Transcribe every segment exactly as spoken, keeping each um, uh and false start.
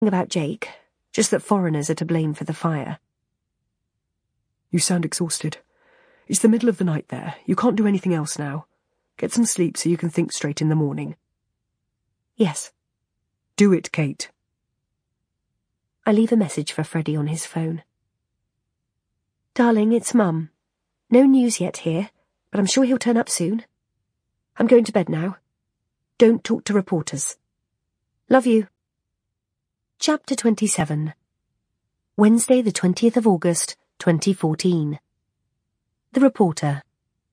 about Jake, just that foreigners are to blame for the fire. You sound exhausted. It's the middle of the night there. You can't do anything else now. Get some sleep so you can think straight in the morning. Yes. Do it, Kate. I leave a message for Freddie on his phone. Darling, it's Mum. No news yet here, but I'm sure he'll turn up soon. I'm going to bed now. Don't talk to reporters. Love you. Chapter twenty-seven. Wednesday the twentieth of August, twenty fourteen. The Reporter.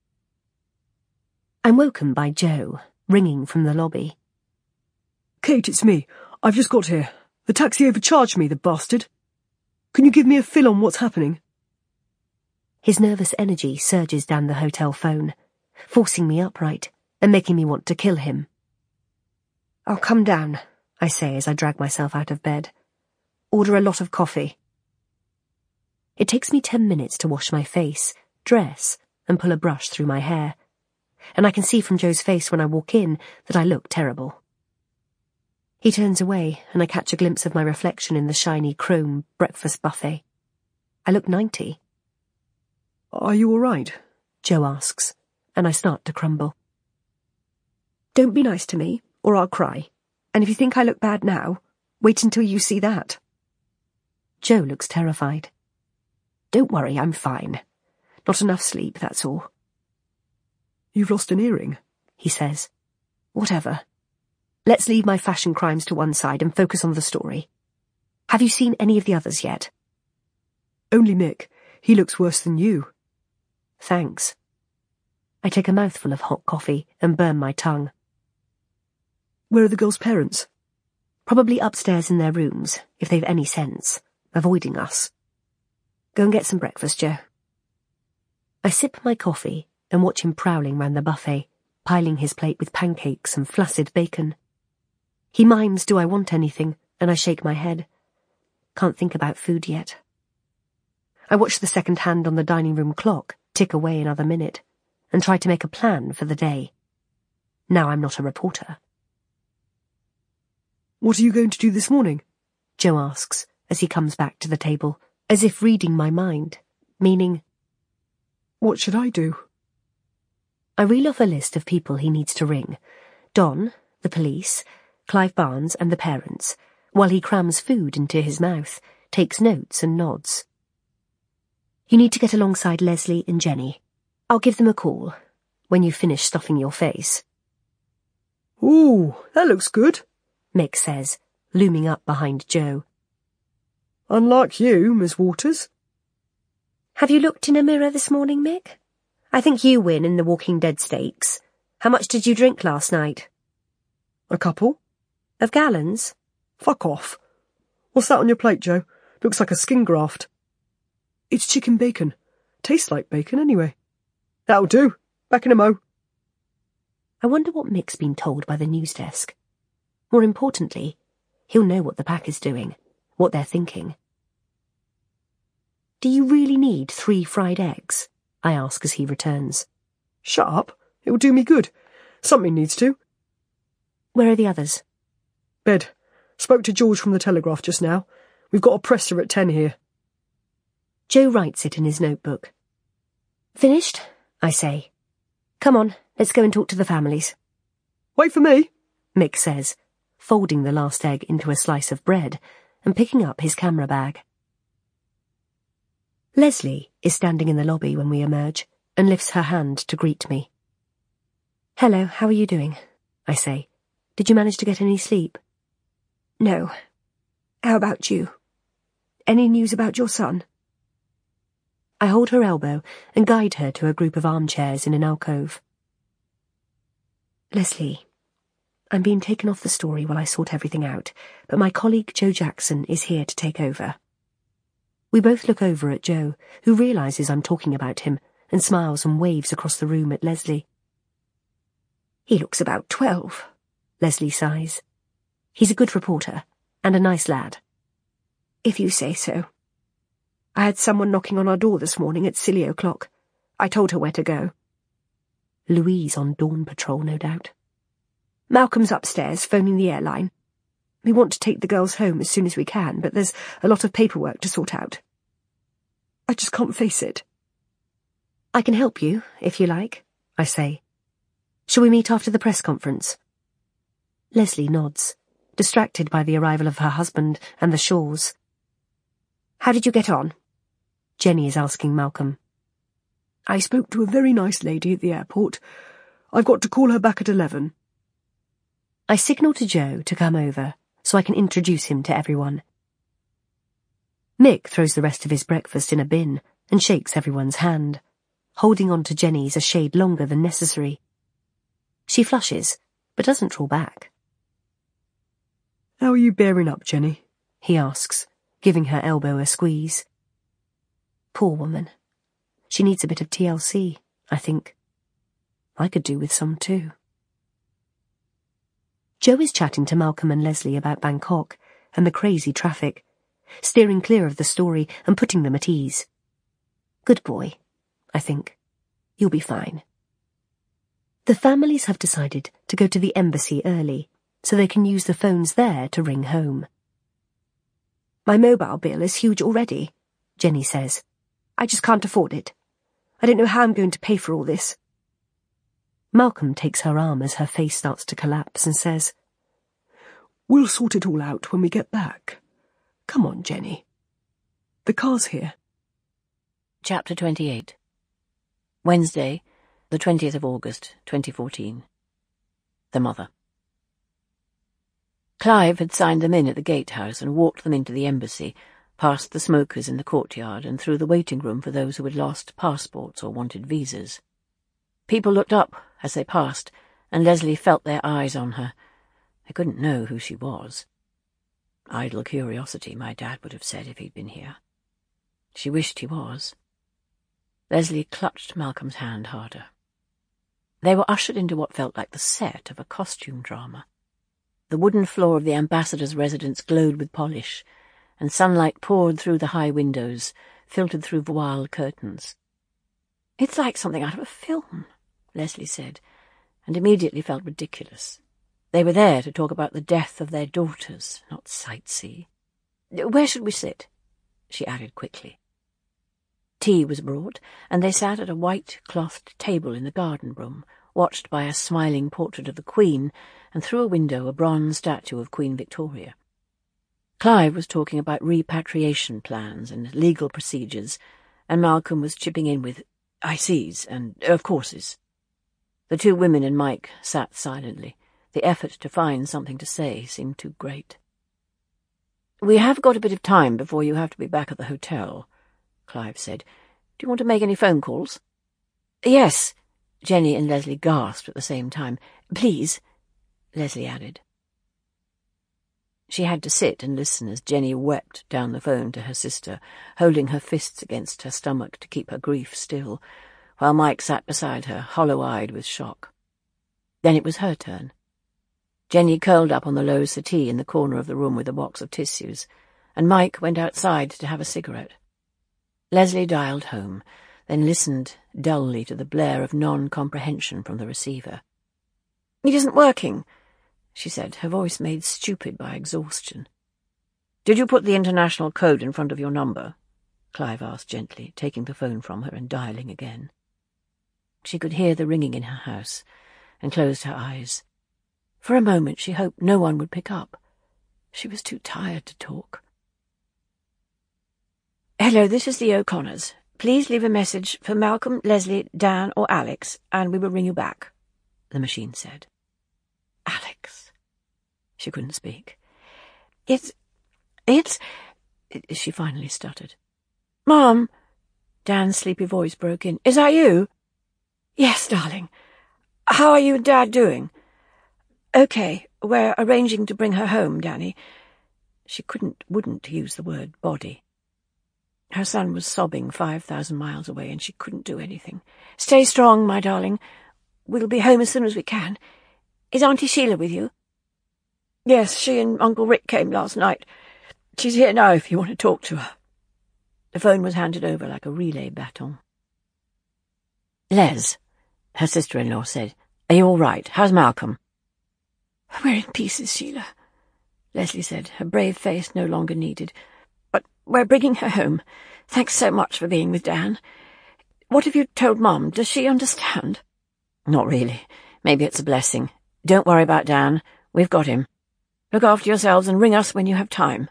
I'm woken by Joe, ringing from the lobby. Kate, it's me. I've just got here. The taxi overcharged me, the bastard. Can you give me a fill on what's happening? His nervous energy surges down the hotel phone, forcing me upright and making me want to kill him. I'll come down, I say as I drag myself out of bed. Order a lot of coffee. It takes me ten minutes to wash my face, dress, and pull a brush through my hair, and I can see from Joe's face when I walk in that I look terrible. He turns away, and I catch a glimpse of my reflection in the shiny chrome breakfast buffet. I look ninety. Are you all right? Joe asks, and I start to crumble. Don't be nice to me, or I'll cry. And if you think I look bad now, wait until you see that. Joe looks terrified. Don't worry, I'm fine. Not enough sleep, that's all. You've lost an earring, he says. Whatever. Let's leave my fashion crimes to one side and focus on the story. Have you seen any of the others yet? Only Mick. He looks worse than you. Thanks. I take a mouthful of hot coffee and burn my tongue. Where are the girls' parents? Probably upstairs in their rooms, if they've any sense, avoiding us. Go and get some breakfast, Joe. I sip my coffee and watch him prowling round the buffet, piling his plate with pancakes and flaccid bacon. He mimes, do I want anything, and I shake my head. Can't think about food yet. I watch the second hand on the dining room clock tick away another minute, and try to make a plan for the day. Now I'm not a reporter. What are you going to do this morning? Joe asks, as he comes back to the table, as if reading my mind, meaning, what should I do? I reel off a list of people he needs to ring. Don, the police, Clive Barnes and the parents, while he crams food into his mouth, takes notes and nods. You need to get alongside Leslie and Jenny. I'll give them a call, when you finish stuffing your face. Ooh, that looks good, Mick says, looming up behind Joe. Unlike you, Miss Waters. Have you looked in a mirror this morning, Mick? I think you win in the Walking Dead stakes. How much did you drink last night? A couple. Of gallons? Fuck off. What's that on your plate, Joe? Looks like a skin graft. It's chicken bacon. Tastes like bacon, anyway. That'll do. Back in a mo. I wonder what Mick's been told by the news desk. More importantly, he'll know what the pack is doing, what they're thinking. Do you really need three fried eggs? I ask as he returns. Shut up. It will do me good. Something needs to. Where are the others? Bed. Spoke to George from the Telegraph just now. We've got a presser at ten here. Joe writes it in his notebook. Finished? I say. Come on, let's go and talk to the families. Wait for me, Mick says, folding the last egg into a slice of bread and picking up his camera bag. Leslie is standing in the lobby when we emerge and lifts her hand to greet me. Hello, how are you doing? I say. Did you manage to get any sleep? No. How about you? Any news about your son? I hold her elbow and guide her to a group of armchairs in an alcove. Leslie, I'm being taken off the story while I sort everything out, but my colleague Joe Jackson is here to take over. We both look over at Joe, who realises I'm talking about him, and smiles and waves across the room at Leslie. He looks about twelve, Leslie sighs. He's a good reporter, and a nice lad. If you say so. I had someone knocking on our door this morning at silly o'clock. I told her where to go. Louise on dawn patrol, no doubt. Malcolm's upstairs, phoning the airline. We want to take the girls home as soon as we can, but there's a lot of paperwork to sort out. I just can't face it. I can help you, if you like, I say. Shall we meet after the press conference? Leslie nods, distracted by the arrival of her husband and the Shaws. How did you get on? Jenny is asking Malcolm. I spoke to a very nice lady at the airport. I've got to call her back at eleven. I signal to Joe to come over so I can introduce him to everyone. Mick throws the rest of his breakfast in a bin and shakes everyone's hand, holding on to Jenny's a shade longer than necessary. She flushes, but doesn't draw back. How are you bearing up, Jenny? He asks, giving her elbow a squeeze. Poor woman. She needs a bit of T L C, I think. I could do with some too. Joe is chatting to Malcolm and Leslie about Bangkok and the crazy traffic, steering clear of the story and putting them at ease. Good boy, I think. You'll be fine. The families have decided to go to the embassy early, so they can use the phones there to ring home. My mobile bill is huge already, Jenny says. I just can't afford it. I don't know how I'm going to pay for all this. Malcolm takes her arm as her face starts to collapse and says, We'll sort it all out when we get back. Come on, Jenny. The car's here. Chapter twenty-eight. Wednesday, the twentieth of August, twenty fourteen. The Mother. Clive had signed them in at the gatehouse and walked them into the embassy, past the smokers in the courtyard and through the waiting room for those who had lost passports or wanted visas. People looked up as they passed, and Leslie felt their eyes on her. They couldn't know who she was. Idle curiosity, my dad would have said if he'd been here. She wished he was. Leslie clutched Malcolm's hand harder. They were ushered into what felt like the set of a costume drama. The wooden floor of the ambassador's residence glowed with polish, and sunlight poured through the high windows, filtered through voile curtains. "It's like something out of a film," Leslie said, and immediately felt ridiculous. They were there to talk about the death of their daughters, not sightsee. "Where should we sit?" she added quickly. Tea was brought, and they sat at a white-clothed table in the garden room, watched by a smiling portrait of the Queen, and through a window a bronze statue of Queen Victoria. Clive was talking about repatriation plans and legal procedures, and Malcolm was chipping in with "I sees" and "of courses." The two women and Mike sat silently. The effort to find something to say seemed too great. "We have got a bit of time before you have to be back at the hotel," Clive said. "Do you want to make any phone calls?" "Yes," Jenny and Leslie gasped at the same time. "Please," Leslie added. She had to sit and listen as Jenny wept down the phone to her sister, holding her fists against her stomach to keep her grief still, while Mike sat beside her, hollow-eyed with shock. Then it was her turn. Jenny curled up on the low settee in the corner of the room with a box of tissues, and Mike went outside to have a cigarette. Leslie dialed home, then listened dully to the blare of non-comprehension from the receiver. "It isn't working," she said, her voice made stupid by exhaustion. "Did you put the international code in front of your number?" Clive asked gently, taking the phone from her and dialing again. She could hear the ringing in her house, and closed her eyes. For a moment she hoped no one would pick up. She was too tired to talk. "Hello, this is the O'Connors. Please leave a message for Malcolm, Leslie, Dan, or Alex, and we will ring you back," the machine said. "Alex." She couldn't speak. It's... it's... She finally stuttered. "Mom," Dan's sleepy voice broke in. "Is that you?" "Yes, darling. How are you and Dad doing?" "Okay, we're arranging to bring her home, Danny." She couldn't, wouldn't use the word body. Her son was sobbing five thousand miles away, and she couldn't do anything. "Stay strong, my darling. We'll be home as soon as we can. Is Auntie Sheila with you?" "Yes, she and Uncle Rick came last night. She's here now if you want to talk to her." The phone was handed over like a relay baton. "Les," her sister-in-law said, "are you all right? How's Malcolm?" "We're in pieces, Sheila. Leslie said, her brave face no longer needed. "But we're bringing her home. Thanks so much for being with Dan. What have you told Mum? Does she understand?" "Not really. Maybe it's a blessing. Don't worry about Dan. We've got him. Look after yourselves and ring us when you have time."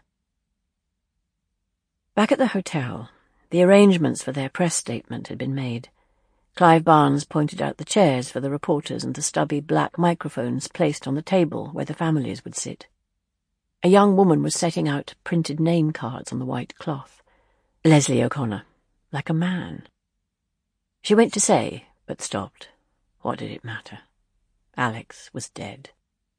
Back at the hotel, the arrangements for their press statement had been made. Clive Barnes pointed out the chairs for the reporters and the stubby black microphones placed on the table where the families would sit. A young woman was setting out printed name cards on the white cloth. Leslie O'Connor, like a man. She went to say, but stopped. What did it matter? Alex was dead.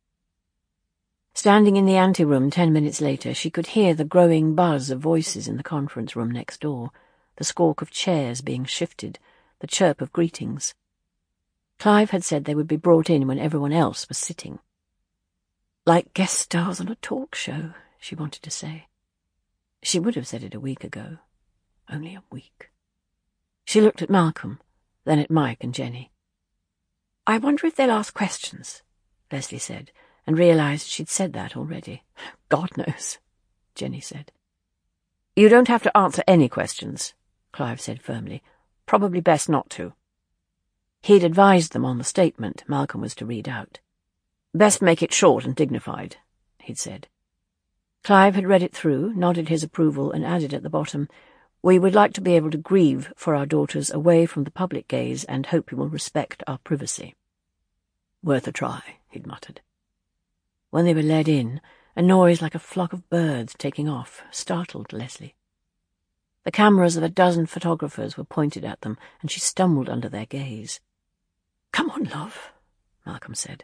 Standing in the anteroom ten minutes later, she could hear the growing buzz of voices in the conference room next door, the squawk of chairs being shifted, the chirp of greetings. Clive had said they would be brought in when everyone else was sitting. Like guest stars on a talk show, she wanted to say. She would have said it a week ago. Only a week. She looked at Malcolm, then at Mike and Jenny. "I wonder if they'll ask questions," Leslie said, and realised she'd said that already. "God knows," Jenny said. "You don't have to answer any questions," Clive said firmly. "Probably best not to." He'd advised them on the statement Malcolm was to read out. "Best make it short and dignified," he'd said. Clive had read it through, nodded his approval, and added at the bottom, "We would like to be able to grieve for our daughters away from the public gaze and hope you will respect our privacy." "Worth a try," he'd muttered. When they were led in, a noise like a flock of birds taking off startled Leslie. The cameras of a dozen photographers were pointed at them, and she stumbled under their gaze. "Come on, love," Malcolm said.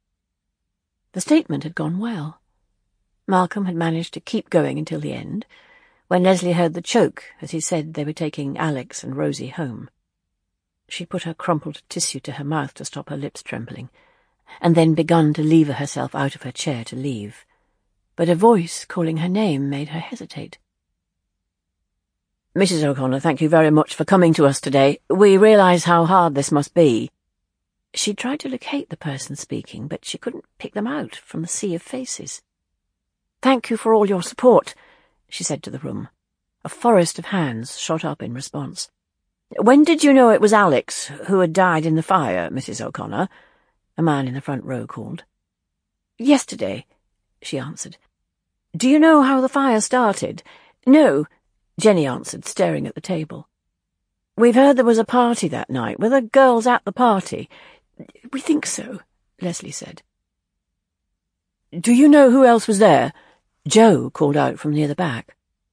The statement had gone well. Malcolm had managed to keep going until the end, when Leslie heard the choke as he said they were taking Alex and Rosie home. She put her crumpled tissue to her mouth to stop her lips trembling, and then begun to lever herself out of her chair to leave. But a voice calling her name made her hesitate. "Missus O'Connor, thank you very much for coming to us today. We realise how hard this must be." She tried to locate the person speaking, but she couldn't pick them out from the sea of faces. "Thank you for all your support," she said to the room. A forest of hands shot up in response. "When did you know it was Alex who had died in the fire, Missus O'Connor?" a man in the front row called. "Yesterday," she answered. "Do you know how the fire started?" "No," Jenny answered, staring at the table. "We've heard there was a party that night. Were the girls at the party?" "We think so," Leslie said. "Do you know who else was there?" Joe called out from near the back.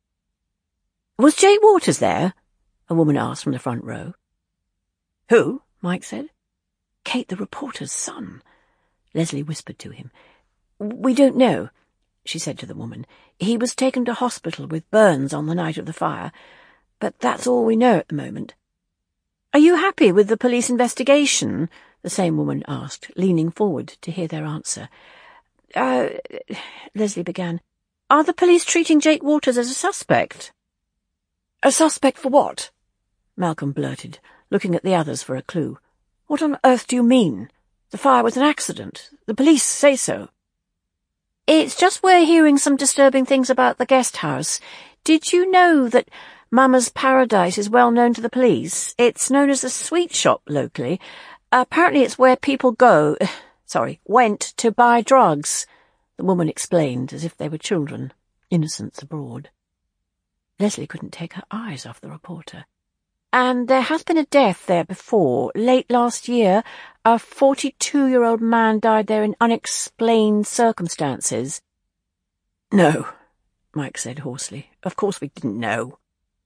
"Was Jake Waters there?" a woman asked from the front row. "Who?" Mike said. "Kate, the reporter's son," Leslie whispered to him. "We don't know," she said to the woman. "He was taken to hospital with burns on the night of the fire, but that's all we know at the moment." "Are you happy with the police investigation?" the same woman asked, leaning forward to hear their answer. Uh, Leslie began. "Are the police treating Jake Waters as a suspect?" "A suspect for what?" Malcolm blurted, looking at the others for a clue. "What on earth do you mean? The fire was an accident. The police say so." "It's just we're hearing some disturbing things about the guest house. Did you know that Mama's Paradise is well known to the police? It's known as a sweet shop locally. Apparently it's where people go, sorry, went to buy drugs," the woman explained, as if they were children, innocents abroad. Leslie couldn't take her eyes off the reporter. "And there has been a death there before. Late last year, a forty-two-year-old man died there in unexplained circumstances." "No," Mike said hoarsely. "Of course we didn't know."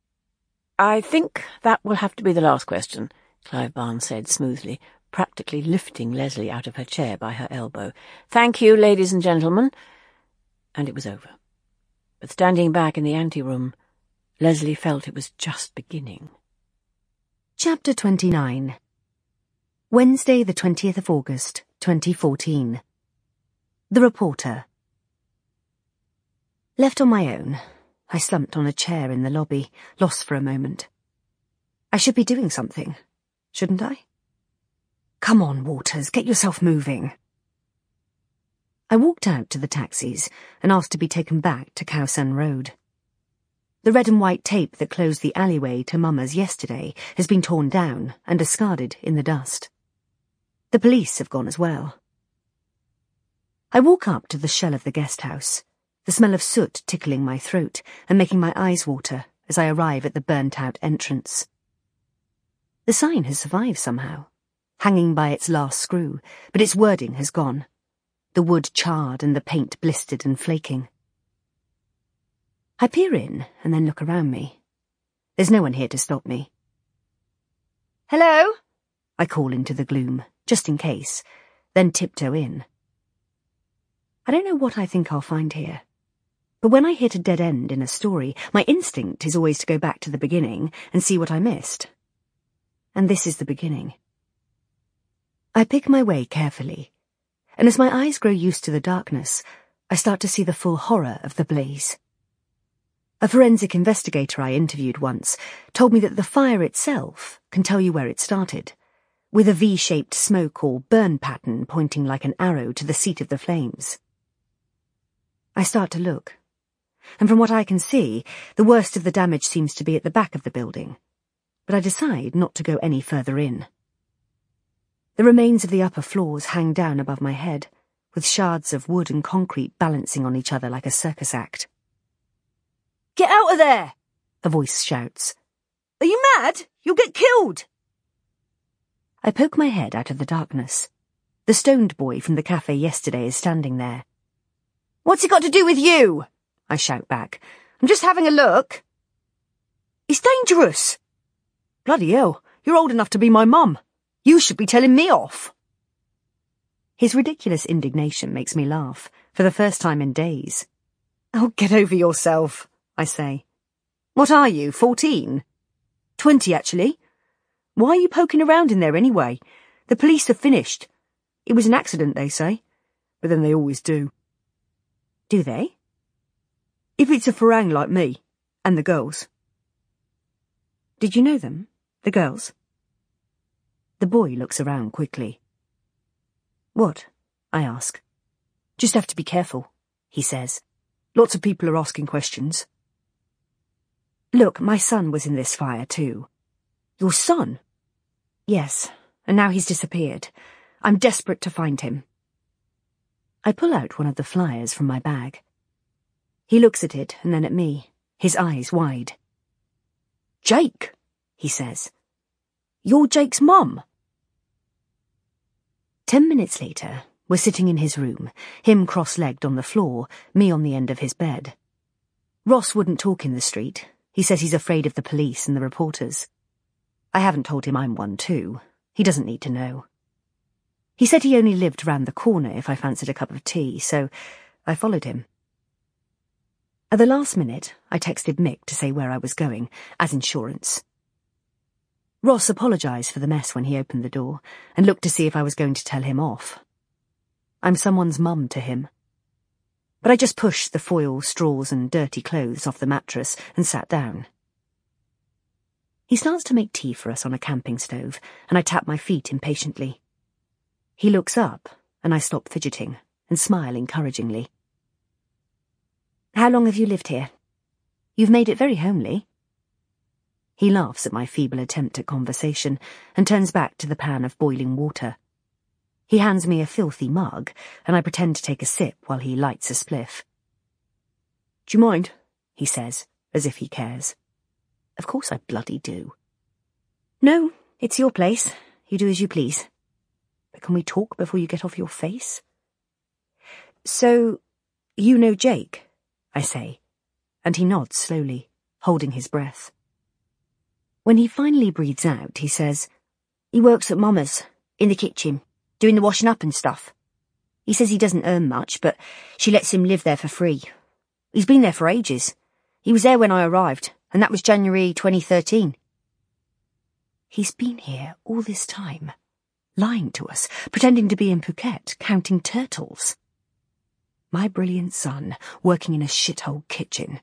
"I think that will have to be the last question," Clive Barnes said smoothly, practically lifting Leslie out of her chair by her elbow. "Thank you, ladies and gentlemen." And it was over. But standing back in the anteroom, Leslie felt it was just beginning. Chapter twenty-nine. Wednesday, the twentieth of August, twenty fourteen. The Reporter. Left on my own, I slumped on a chair in the lobby, lost for a moment. I should be doing something, shouldn't I? Come on, Waters, get yourself moving. I walked out to the taxis and asked to be taken back to Khao San Road. The red and white tape that closed the alleyway to Mama's yesterday has been torn down and discarded in the dust. The police have gone as well. I walk up to the shell of the guest house, the smell of soot tickling my throat and making my eyes water as I arrive at the burnt-out entrance. The sign has survived somehow, hanging by its last screw, but its wording has gone. The wood charred and the paint blistered and flaking. I peer in and then look around me. There's no one here to stop me. "Hello?" I call into the gloom, just in case, then tiptoe in. I don't know what I think I'll find here, but when I hit a dead end in a story, my instinct is always to go back to the beginning and see what I missed. And this is the beginning. I pick my way carefully, and as my eyes grow used to the darkness, I start to see the full horror of the blaze. A forensic investigator I interviewed once told me that the fire itself can tell you where it started, with a V-shaped smoke or burn pattern pointing like an arrow to the seat of the flames. I start to look, and from what I can see, the worst of the damage seems to be at the back of the building, but I decide not to go any further in. The remains of the upper floors hang down above my head, with shards of wood and concrete balancing on each other like a circus act. "Get out of there!" a voice shouts. "Are you mad? You'll get killed!" I poke my head out of the darkness. The stoned boy from the cafe yesterday is standing there. "What's it got to do with you?" I shout back. "I'm just having a look." "It's dangerous." "Bloody hell, you're old enough to be my mum. You should be telling me off." His ridiculous indignation makes me laugh, for the first time in days. "Oh, get over yourself," I say. "What are you, fourteen?" Twenty, actually. Why are you poking around in there anyway? The police have finished. It was an accident, they say. But then they always do. Do they? If it's a Farang like me, and the girls. Did you know them, the girls? The boy looks around quickly. What? I ask. Just have to be careful, he says. Lots of people are asking questions. Look, my son was in this fire too. Your son? Yes, and now he's disappeared. I'm desperate to find him. I pull out one of the flyers from my bag. He looks at it and then at me, his eyes wide. Jake, he says. You're Jake's mum. Ten minutes later, we're sitting in his room, him cross-legged on the floor, me on the end of his bed. Ross wouldn't talk in the street. He says he's afraid of the police and the reporters. I haven't told him I'm one too. He doesn't need to know. He said he only lived round the corner if I fancied a cup of tea, so I followed him. At the last minute, I texted Mick to say where I was going, as insurance. Ross apologised for the mess when he opened the door, and looked to see if I was going to tell him off. I'm someone's mum to him. But I just pushed the foil, straws and dirty clothes off the mattress and sat down. He starts to make tea for us on a camping stove, and I tap my feet impatiently. He looks up, and I stop fidgeting, and smile encouragingly. How long have you lived here? You've made it very homely. He laughs at my feeble attempt at conversation, and turns back to the pan of boiling water. He hands me a filthy mug, and I pretend to take a sip while he lights a spliff. Do you mind? He says, as if he cares. Of course I bloody do. No, it's your place. You do as you please. But can we talk before you get off your face? So, you know Jake, I say, and he nods slowly, holding his breath. When he finally breathes out, he says, He works at Mama's, in the kitchen, doing the washing up and stuff. He says he doesn't earn much, but she lets him live there for free. He's been there for ages. He was there when I arrived, and that was January twenty thirteen. He's been here all this time, lying to us, pretending to be in Phuket, counting turtles. My brilliant son, working in a shithole kitchen.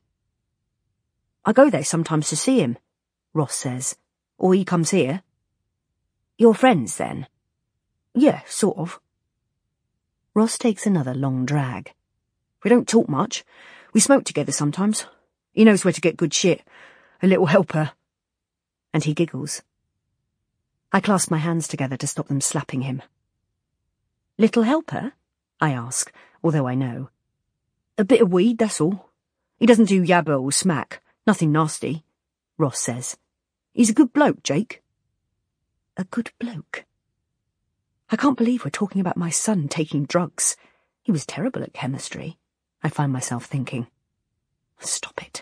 I go there sometimes to see him, Ross says. Or he comes here. You're friends, then? Yeah, sort of. Ross takes another long drag. We don't talk much. We smoke together sometimes. He knows where to get good shit. A little helper. And he giggles. I clasp my hands together to stop them slapping him. Little helper? I ask, although I know. A bit of weed, that's all. He doesn't do yabba or smack. Nothing nasty, Ross says. He's a good bloke, Jake. A good bloke? I can't believe we're talking about my son taking drugs. He was terrible at chemistry, I find myself thinking. Stop it.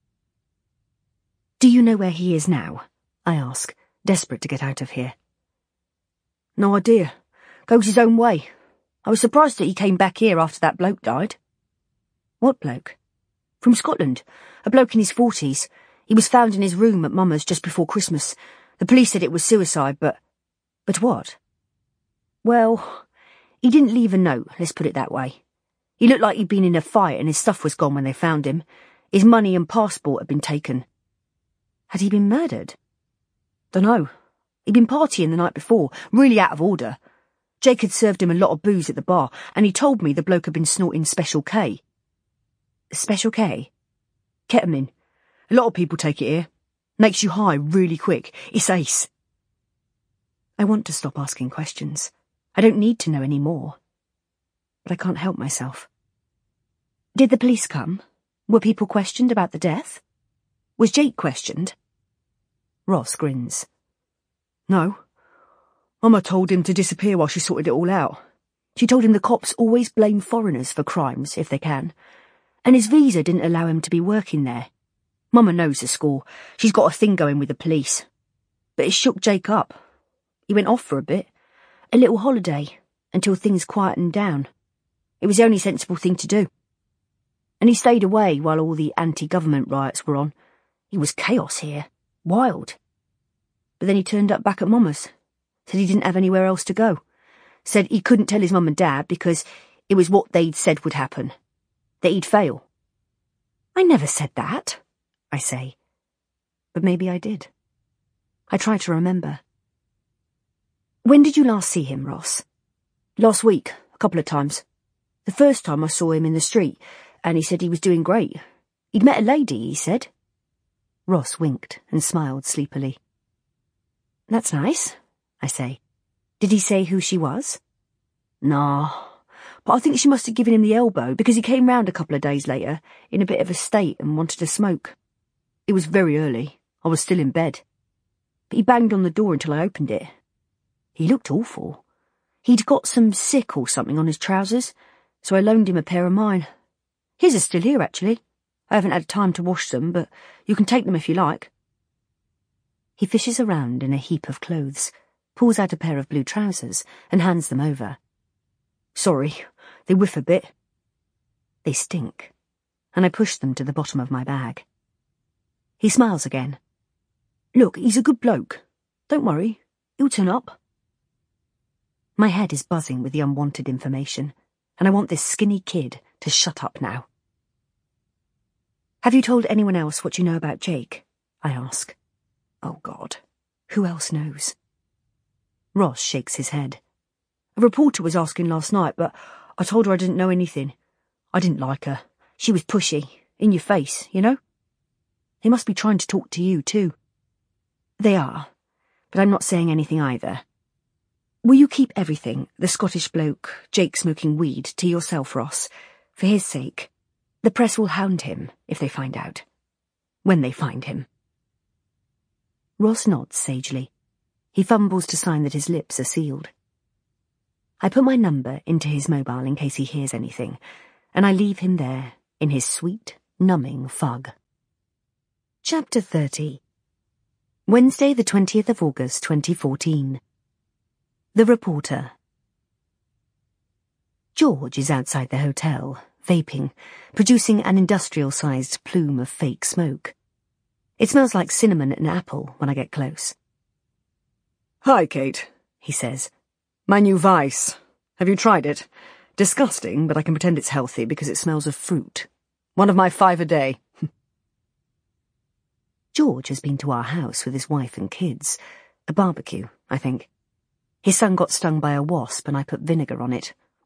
Do you know where he is now? I ask, desperate to get out of here. No idea. Goes his own way. I was surprised that he came back here after that bloke died. What bloke? From Scotland. A bloke in his forties. He was found in his room at Mama's just before Christmas. The police said it was suicide, but... But what? Well, he didn't leave a note, let's put it that way. He looked like he'd been in a fight and his stuff was gone when they found him. His money and passport had been taken. Had he been murdered? Dunno. He'd been partying the night before, really out of order. Jake had served him a lot of booze at the bar, and he told me the bloke had been snorting Special K. Special K? Ketamine. A lot of people take it here. Makes you high really quick. It's ace. I want to stop asking questions. I don't need to know any more. But I can't help myself. Did the police come? Were people questioned about the death? Was Jake questioned? Ross grins. No. Mama told him to disappear while she sorted it all out. She told him the cops always blame foreigners for crimes, if they can. And his visa didn't allow him to be working there. Mama knows the score. She's got a thing going with the police. But it shook Jake up. He went off for a bit. A little holiday, until things quietened down. It was the only sensible thing to do. And he stayed away while all the anti-government riots were on. It was chaos here. Wild. But then he turned up back at Mama's. Said he didn't have anywhere else to go. Said he couldn't tell his mum and dad because it was what they'd said would happen. That he'd fail. I never said that, I say. But maybe I did. I try to remember. When did you last see him, Ross? Last week, a couple of times. The first time I saw him in the street, and he said he was doing great. He'd met a lady, he said. Ross winked and smiled sleepily. That's nice, I say. Did he say who she was? Nah, but I think she must have given him the elbow because he came round a couple of days later in a bit of a state and wanted to smoke. It was very early. I was still in bed. But he banged on the door until I opened it. He looked awful. He'd got some sick or something on his trousers, so I loaned him a pair of mine. His are still here, actually. I haven't had time to wash them, but you can take them if you like. He fishes around in a heap of clothes, pulls out a pair of blue trousers, and hands them over. Sorry, they whiff a bit. They stink, and I push them to the bottom of my bag. He smiles again. Look, he's a good bloke. Don't worry, he'll turn up. My head is buzzing with the unwanted information, and I want this skinny kid to shut up now. Have you told anyone else what you know about Jake? I ask. Oh, God. Who else knows? Ross shakes his head. A reporter was asking last night, but I told her I didn't know anything. I didn't like her. She was pushy, in your face, you know? They must be trying to talk to you, too. They are, but I'm not saying anything either. Will you keep everything, the Scottish bloke, Jake smoking weed, to yourself, Ross? For his sake. The press will hound him if they find out. When they find him. Ross nods sagely. He fumbles to sign that his lips are sealed. I put my number into his mobile in case he hears anything, and I leave him there in his sweet, numbing fog. Chapter thirty. Wednesday the twentieth of August, twenty fourteen. The Reporter. George is outside the hotel, vaping, producing an industrial-sized plume of fake smoke. It smells like cinnamon and apple when I get close. Hi, Kate, he says. My new Vice. Have you tried it? Disgusting, but I can pretend it's healthy because it smells of fruit. One of my five a day. George has been to our house with his wife and kids. A barbecue, I think. His son got stung by a wasp and I put vinegar on it.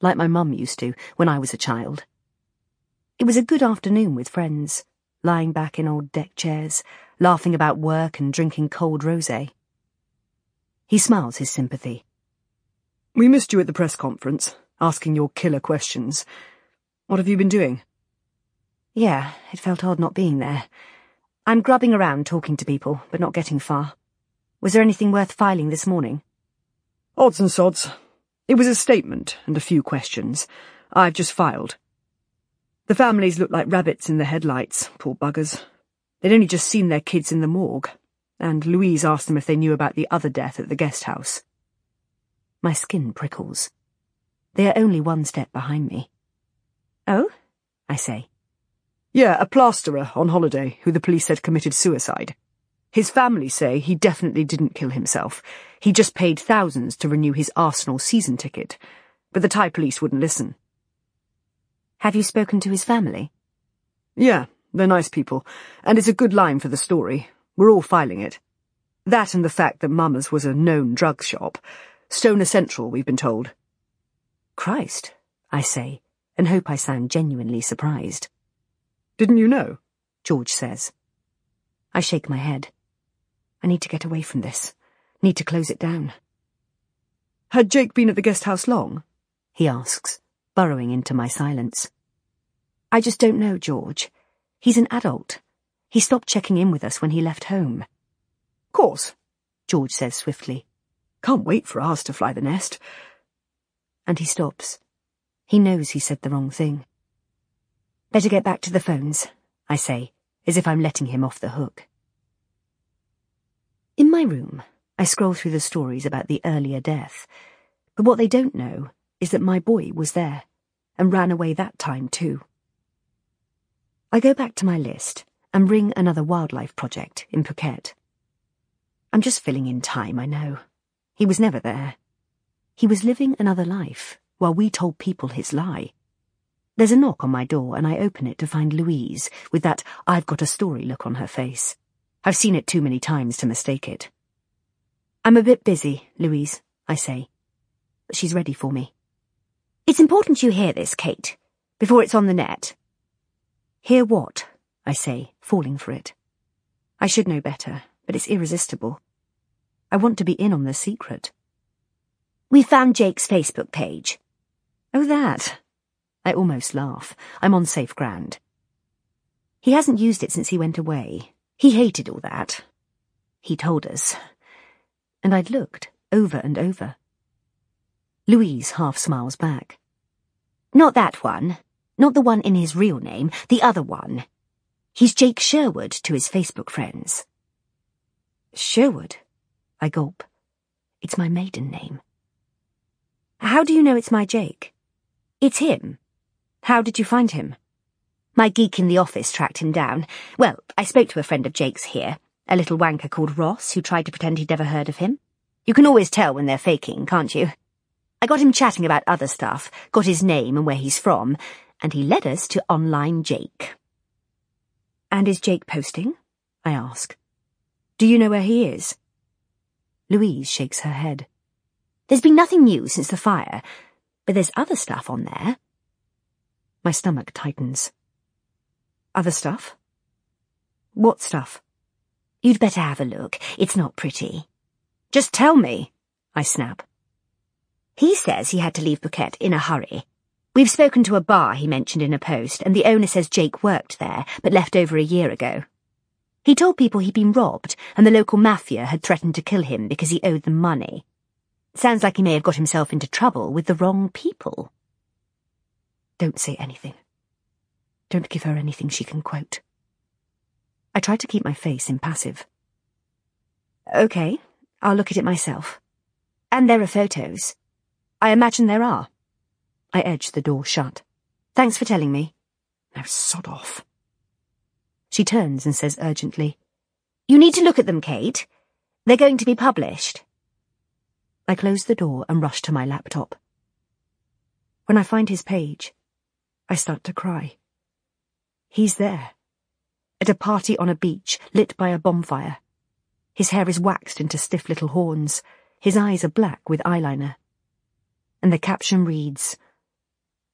like my mum used to when I was a child. It was a good afternoon with friends, lying back in old deck chairs, laughing about work and drinking cold rosé. He smiles his sympathy. We missed you at the press conference, asking your killer questions. What have you been doing? Yeah, it felt odd not being there. I'm grubbing around talking to people, but not getting far. Was there anything worth filing this morning? Odds and sods. It was a statement and a few questions. I've just filed. The families looked like rabbits in the headlights, poor buggers. They'd only just seen their kids in the morgue, and Louise asked them if they knew about the other death at the guest house. My skin prickles. They are only one step behind me. Oh? I say. Yeah, a plasterer on holiday who the police said committed suicide. His family say he definitely didn't kill himself. He just paid thousands to renew his Arsenal season ticket, but the Thai police wouldn't listen. Have you spoken to his family? Yeah, they're nice people, and it's a good line for the story. We're all filing it. That and the fact that Mama's was a known drug shop. Stoner Central, we've been told. Christ, I say, and hope I sound genuinely surprised. Didn't you know? George says. I shake my head. I need to get away from this. Need to close it down. Had Jake been at the guest house long? He asks, burrowing into my silence. I just don't know, George. He's an adult. He stopped checking in with us when he left home. Course, George says swiftly. Can't wait for ours to fly the nest. And he stops. He knows he said the wrong thing. Better get back to the phones, I say, as if I'm letting him off the hook. In my room, I scroll through the stories about the earlier death, but what they don't know is that my boy was there, and ran away that time too. I go back to my list and ring another wildlife project in Phuket. I'm just filling in time, I know. He was never there. He was living another life, while we told people his lie. There's a knock on my door, and I open it to find Louise, with that I've got a story look on her face. I've seen it too many times to mistake it. I'm a bit busy, Louise, I say, but she's ready for me. It's important you hear this, Kate, before it's on the net. Hear what? I say, falling for it. I should know better, but it's irresistible. I want to be in on the secret. We found Jake's Facebook page. Oh, that. I almost laugh. I'm on safe ground. He hasn't used it since he went away. He hated all that. He told us. And I'd looked, over and over. Louise half smiles back. Not that one. Not the one in his real name. The other one. He's Jake Sherwood to his Facebook friends. Sherwood? I gulp. It's my maiden name. How do you know it's my Jake? It's him. How did you find him? My geek in the office tracked him down. Well, I spoke to a friend of Jake's here, a little wanker called Ross, who tried to pretend he'd never heard of him. You can always tell when they're faking, can't you? I got him chatting about other stuff, got his name and where he's from, and he led us to Online Jake. And is Jake posting? I ask. Do you know where he is? Louise shakes her head. There's been nothing new since the fire, but there's other stuff on there. My stomach tightens. Other stuff? What stuff? You'd better have a look. It's not pretty. Just tell me, I snap. He says he had to leave Phuket in a hurry. We've spoken to a bar he mentioned in a post, and the owner says Jake worked there, but left over a year ago. He told people he'd been robbed, and the local mafia had threatened to kill him because he owed them money. Sounds like he may have got himself into trouble with the wrong people. Don't say anything. Don't give her anything she can quote. I try to keep my face impassive. Okay, I'll look at it myself. And there are photos. I imagine there are. I edge the door shut. Thanks for telling me. Now sod off. She turns and says urgently, You need to look at them, Kate. They're going to be published. I close the door and rush to my laptop. When I find his page, I start to cry. He's there. At a party on a beach, lit by a bonfire. His hair is waxed into stiff little horns. His eyes are black with eyeliner. And the caption reads,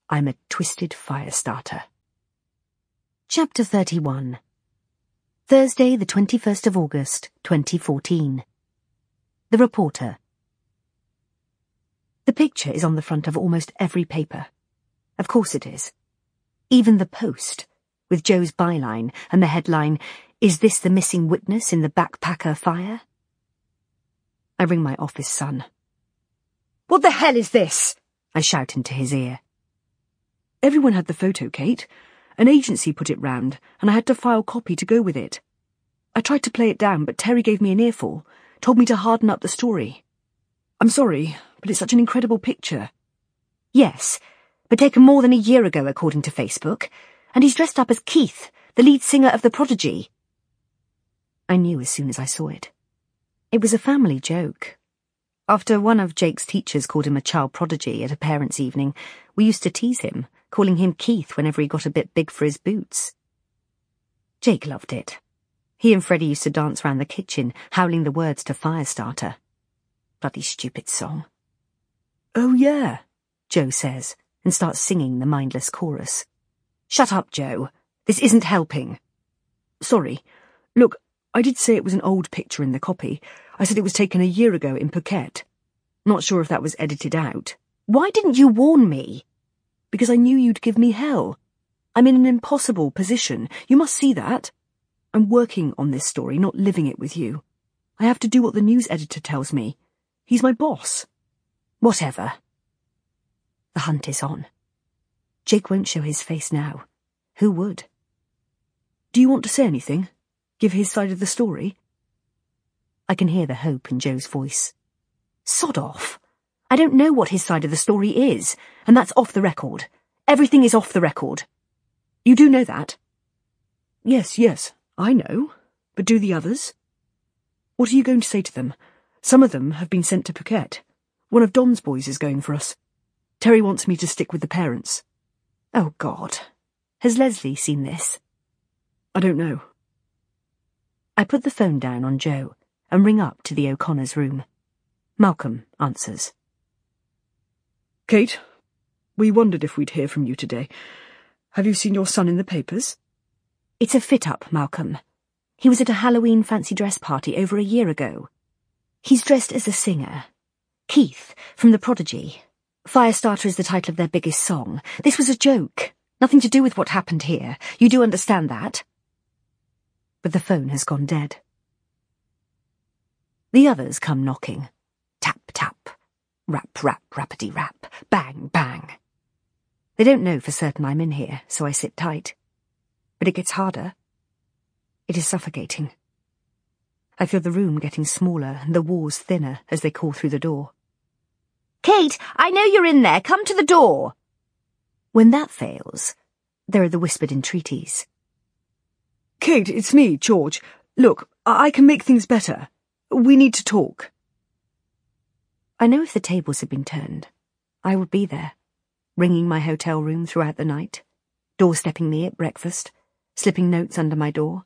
I'm a twisted fire starter. Chapter thirty-one. Thursday, the twenty-first of August, twenty fourteen. The Reporter. The picture is on the front of almost every paper. Of course it is. Even the Post, with Joe's byline and the headline, "Is this the missing witness in the backpacker fire?" I ring my office son. "What the hell is this?" I shout into his ear. Everyone had the photo, Kate. An agency put it round, and I had to file copy to go with it. I tried to play it down, but Terry gave me an earful, told me to harden up the story. I'm sorry, but it's such an incredible picture. Yes, but taken more than a year ago, according to Facebook, and he's dressed up as Keith, the lead singer of The Prodigy. I knew as soon as I saw it. It was a family joke. After one of Jake's teachers called him a child prodigy at a parents' evening, we used to tease him, calling him Keith whenever he got a bit big for his boots. Jake loved it. He and Freddie used to dance round the kitchen, howling the words to Firestarter. Bloody stupid song. "Oh, yeah," Joe says, and starts singing the mindless chorus. Shut up, Joe. This isn't helping. Sorry. Look, I did say it was an old picture in the copy. I said it was taken a year ago in Phuket. Not sure if that was edited out. Why didn't you warn me? Because I knew you'd give me hell. I'm in an impossible position. You must see that. I'm working on this story, not living it with you. I have to do what the news editor tells me. He's my boss. Whatever. The hunt is on. Jake won't show his face now. Who would? Do you want to say anything? Give his side of the story? I can hear the hope in Joe's voice. Sod off. I don't know what his side of the story is, and that's off the record. Everything is off the record. You do know that? Yes, yes, I know. But do the others? What are you going to say to them? Some of them have been sent to Phuket. One of Don's boys is going for us. Terry wants me to stick with the parents. Oh, God. Has Leslie seen this? I don't know. I put the phone down on Joe and ring up to the O'Connor's room. Malcolm answers. Kate, we wondered if we'd hear from you today. Have you seen your son in the papers? It's a fit-up, Malcolm. He was at a Halloween fancy dress party over a year ago. He's dressed as a singer. Keith, from The Prodigy. Firestarter is the title of their biggest song. This was a joke. Nothing to do with what happened here. You do understand that? But the phone has gone dead. The others come knocking. Tap, tap. Rap, rap, rappity rap. Bang, bang. They don't know for certain I'm in here, so I sit tight. But it gets harder. It is suffocating. I feel the room getting smaller and the walls thinner as they call through the door. Kate, I know you're in there. Come to the door. When that fails, there are the whispered entreaties. Kate, it's me, George. Look, I, I can make things better. We need to talk. I know if the tables had been turned, I would be there, ringing my hotel room throughout the night, doorstepping me at breakfast, slipping notes under my door.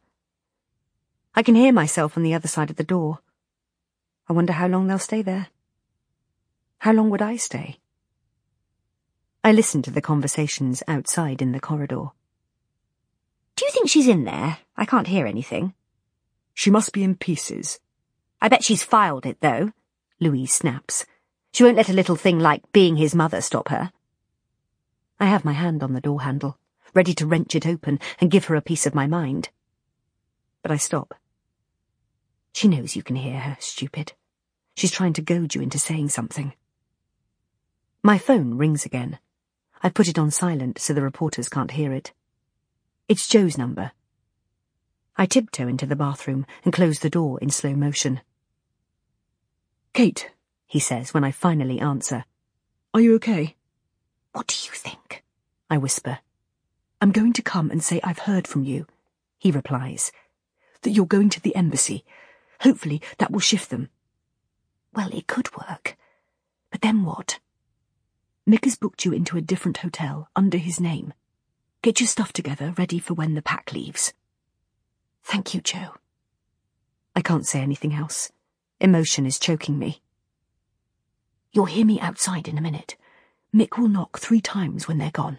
I can hear myself on the other side of the door. I wonder how long they'll stay there. How long would I stay? I listen to the conversations outside in the corridor. Do you think she's in there? I can't hear anything. She must be in pieces. I bet she's filed it, though, Louise snaps. She won't let a little thing like being his mother stop her. I have my hand on the door handle, ready to wrench it open and give her a piece of my mind. But I stop. She knows you can hear her, stupid. She's trying to goad you into saying something. My phone rings again. I put it on silent so the reporters can't hear it. It's Joe's number. I tiptoe into the bathroom and close the door in slow motion. Kate, he says when I finally answer. Are you okay? What do you think? I whisper. I'm going to come and say I've heard from you, he replies. That you're going to the embassy. Hopefully that will shift them. Well, it could work. But then what? Mick has booked you into a different hotel under his name. Get your stuff together, ready for when the pack leaves. Thank you, Joe. I can't say anything else. Emotion is choking me. You'll hear me outside in a minute. Mick will knock three times when they're gone.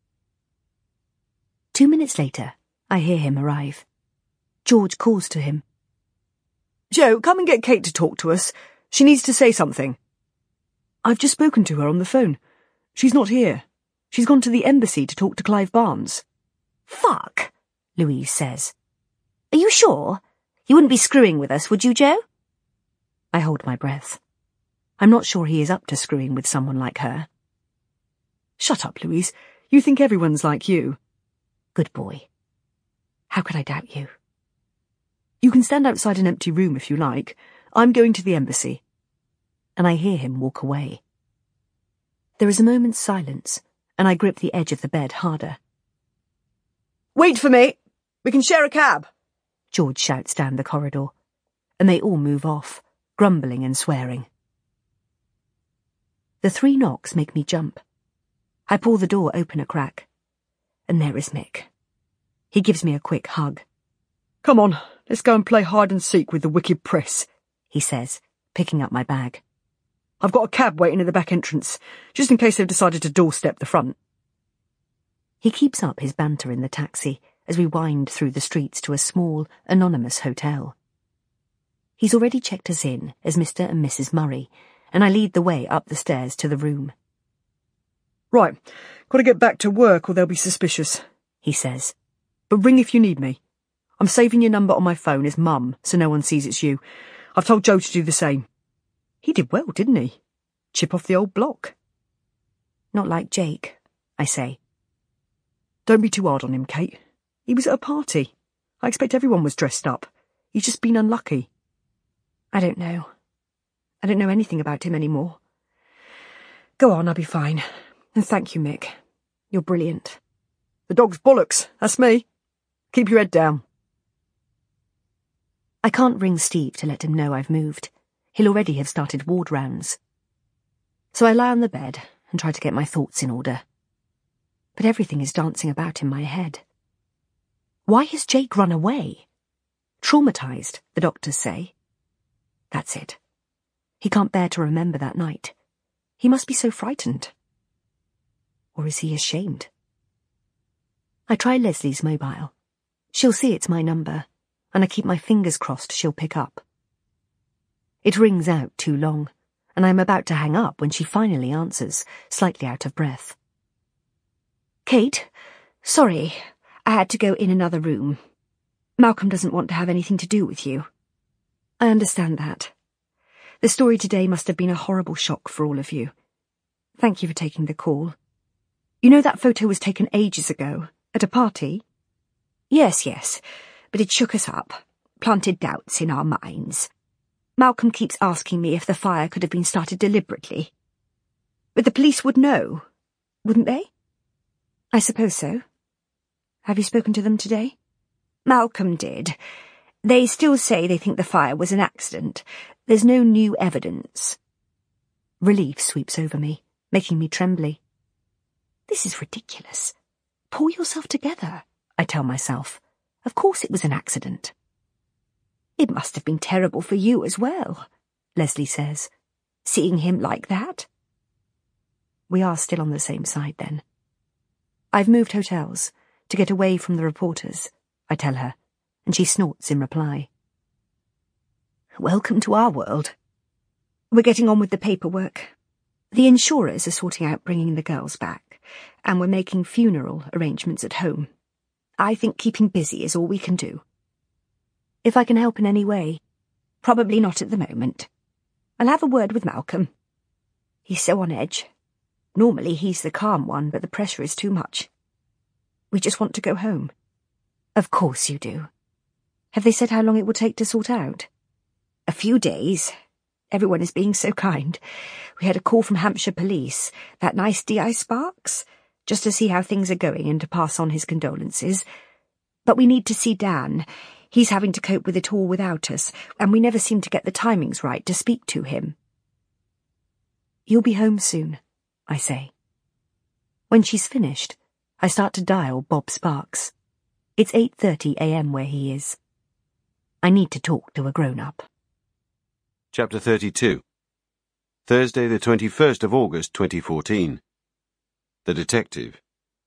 Two minutes later, I hear him arrive. George calls to him. Joe, come and get Kate to talk to us. She needs to say something. I've just spoken to her on the phone. She's not here. She's gone to the embassy to talk to Clive Barnes. Fuck, Louise says. Are you sure? You wouldn't be screwing with us, would you, Joe? I hold my breath. I'm not sure he is up to screwing with someone like her. Shut up, Louise. You think everyone's like you. Good boy. How could I doubt you? You can stand outside an empty room if you like. I'm going to the embassy. And I hear him walk away. There is a moment's silence, and I grip the edge of the bed harder. Wait for me! We can share a cab! George shouts down the corridor, and they all move off, grumbling and swearing. The three knocks make me jump. I pull the door open a crack, and there is Mick. He gives me a quick hug. Come on, let's go and play hide and seek with the wicked press, he says, picking up my bag. I've got a cab waiting at the back entrance, just in case they've decided to doorstep the front. He keeps up his banter in the taxi as we wind through the streets to a small, anonymous hotel. He's already checked us in as Mister and Missus Murray, and I lead the way up the stairs to the room. Right, got to get back to work or they'll be suspicious, he says. But ring if you need me. I'm saving your number on my phone as Mum, so no one sees it's you. I've told Joe to do the same. He did well, didn't he? Chip off the old block. Not like Jake, I say. Don't be too hard on him, Kate. He was at a party. I expect everyone was dressed up. He's just been unlucky. I don't know. I don't know anything about him anymore. Go on, I'll be fine. And thank you, Mick. You're brilliant. The dog's bollocks. That's me. Keep your head down. I can't ring Steve to let him know I've moved. He'll already have started ward rounds. So I lie on the bed and try to get my thoughts in order. But everything is dancing about in my head. Why has Jake run away? Traumatised, the doctors say. That's it. He can't bear to remember that night. He must be so frightened. Or is he ashamed? I try Leslie's mobile. She'll see it's my number, and I keep my fingers crossed she'll pick up. It rings out too long, and I'm about to hang up when she finally answers, slightly out of breath. Kate, sorry, I had to go in another room. Malcolm doesn't want to have anything to do with you. I understand that. The story today must have been a horrible shock for all of you. Thank you for taking the call. You know that photo was taken ages ago, at a party? Yes, yes, but it shook us up, planted doubts in our minds. Malcolm keeps asking me if the fire could have been started deliberately. But the police would know, wouldn't they? I suppose so. Have you spoken to them today? Malcolm did. They still say they think the fire was an accident. There's no new evidence. Relief sweeps over me, making me trembly. This is ridiculous. Pull yourself together, I tell myself. Of course it was an accident. It must have been terrible for you as well, Leslie says, seeing him like that. We are still on the same side then. I've moved hotels to get away from the reporters, I tell her, and she snorts in reply. Welcome to our world. We're getting on with the paperwork. The insurers are sorting out bringing the girls back, and we're making funeral arrangements at home. I think keeping busy is all we can do. If I can help in any way, probably not at the moment. I'll have a word with Malcolm. He's so on edge. Normally he's the calm one, but the pressure is too much. We just want to go home. Of course you do. Have they said how long it will take to sort out? A few days. Everyone is being so kind. We had a call from Hampshire Police, that nice D I Sparks, just to see how things are going and to pass on his condolences. But we need to see Dan. He's having to cope with it all without us, and we never seem to get the timings right to speak to him. You'll be home soon, I say. When she's finished, I start to dial Bob Sparks. It's eight thirty a m where he is. I need to talk to a grown-up. Chapter thirty-two. Thursday the twenty-first of August twenty fourteen. the detective.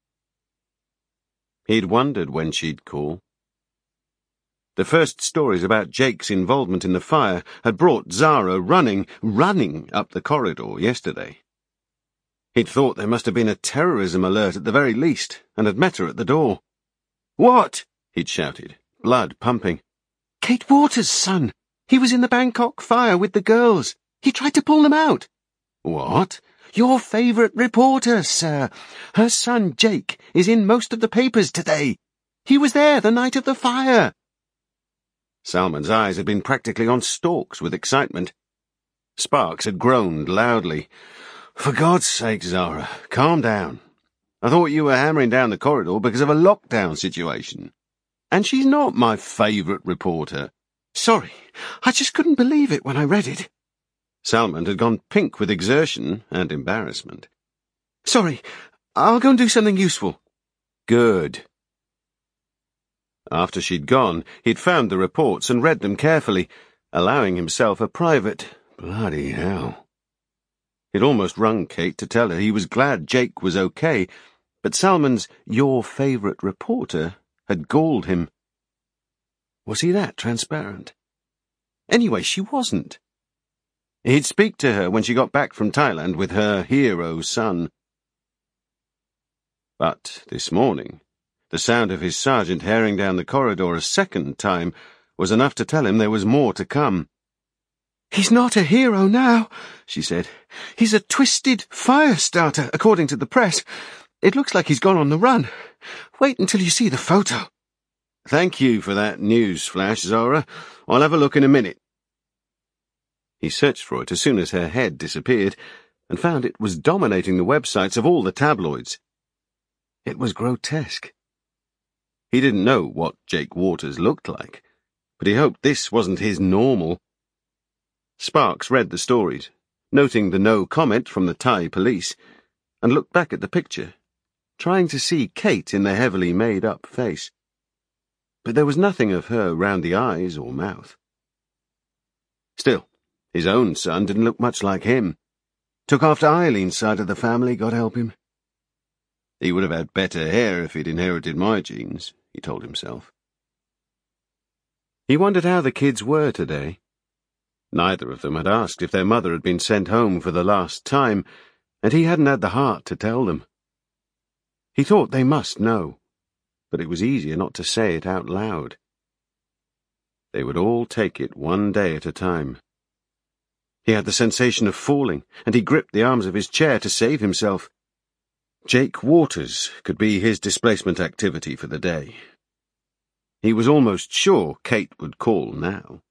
He'd wondered when she'd call. The first stories about Jake's involvement in the fire had brought Zara running, running up the corridor yesterday. He'd thought there must have been a terrorism alert at the very least, and had met her at the door. "What?" he'd shouted, blood pumping. "Kate Waters' son! He was in the Bangkok fire with the girls. He tried to pull them out." "What?" "Your favourite reporter, sir. Her son Jake is in most of the papers today. He was there the night of the fire." Salman's eyes had been practically on stalks with excitement. Sparks had groaned loudly. "For God's sake, Zara, calm down. I thought you were hammering down the corridor because of a lockdown situation. And she's not my favourite reporter. Sorry, I just couldn't believe it when I read it." Salman had gone pink with exertion and embarrassment. "Sorry, I'll go and do something useful." "Good." After she'd gone, he'd found the reports and read them carefully, allowing himself a private, bloody hell. He'd almost rung Kate to tell her he was glad Jake was okay, but Salman's your favourite reporter had galled him. Was he that transparent? Anyway, she wasn't. He'd speak to her when she got back from Thailand with her hero son. But this morning, the sound of his sergeant herring down the corridor a second time was enough to tell him there was more to come. "He's not a hero now," she said. "He's a twisted fire starter, according to the press. It looks like he's gone on the run. Wait until you see the photo." "Thank you for that news flash, Zara. I'll have a look in a minute." He searched for it as soon as her head disappeared, and found it was dominating the websites of all the tabloids. It was grotesque. He didn't know what Jake Waters looked like, but he hoped this wasn't his normal. Sparks read the stories, noting the no comment from the Thai police, and looked back at the picture, trying to see Kate in the heavily made-up face. But there was nothing of her round the eyes or mouth. Still, his own son didn't look much like him. Took after Eileen's side of the family, God help him. He would have had better hair if he'd inherited my genes, he told himself. He wondered how the kids were today. Neither of them had asked if their mother had been sent home for the last time, and he hadn't had the heart to tell them. He thought they must know, but it was easier not to say it out loud. They would all take it one day at a time. He had the sensation of falling, and he gripped the arms of his chair to save himself. Jake Waters could be his displacement activity for the day. He was almost sure Kate would call now.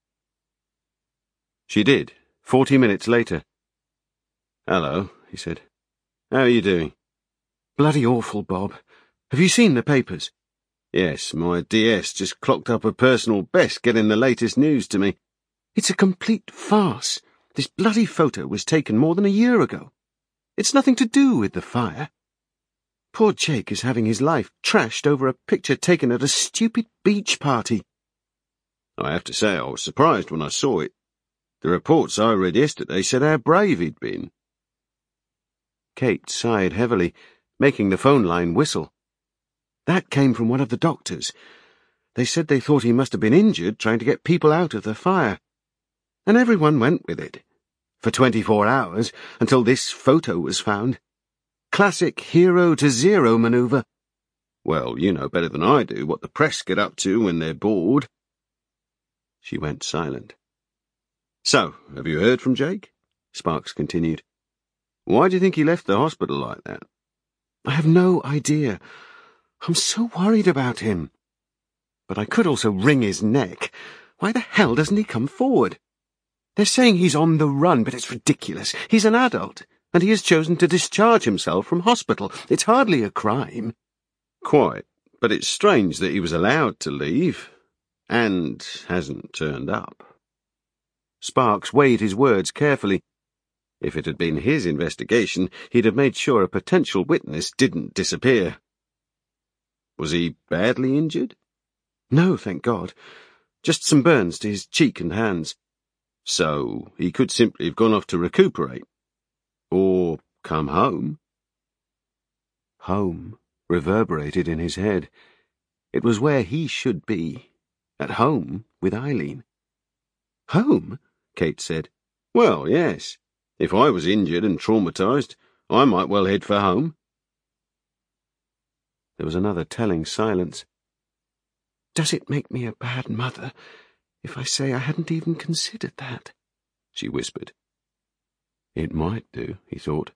She did, forty minutes later. "Hello," he said. "How are you doing?" "Bloody awful, Bob. Have you seen the papers?" "Yes, my D S just clocked up a personal best getting the latest news to me. It's a complete farce. This bloody photo was taken more than a year ago. It's nothing to do with the fire. Poor Jake is having his life trashed over a picture taken at a stupid beach party." I have to say I was surprised when I saw it. The reports I read yesterday said how brave he'd been. Kate sighed heavily, making the phone line whistle. "That came from one of the doctors. They said they thought he must have been injured trying to get people out of the fire. And everyone went with it. For twenty-four hours, until this photo was found. Classic hero-to-zero maneuver. Well, you know better than I do what the press get up to when they're bored." She went silent. "So, have you heard from Jake?" Sparks continued. "Why do you think he left the hospital like that?" "I have no idea. I'm so worried about him. But I could also wring his neck. Why the hell doesn't he come forward? They're saying he's on the run, but it's ridiculous. He's an adult, and he has chosen to discharge himself from hospital. It's hardly a crime." "Quite, but it's strange that he was allowed to leave, and hasn't turned up." Sparks weighed his words carefully. If it had been his investigation, he'd have made sure a potential witness didn't disappear. "Was he badly injured?" "No, thank God. Just some burns to his cheek and hands." "So he could simply have gone off to recuperate. Or come home." Home reverberated in his head. It was where he should be, at home with Eileen. Home? Kate said. Well, yes. If I was injured and traumatised, I might well head for home. There was another telling silence. Does it make me a bad mother if I say I hadn't even considered that? She whispered. It might do, he thought.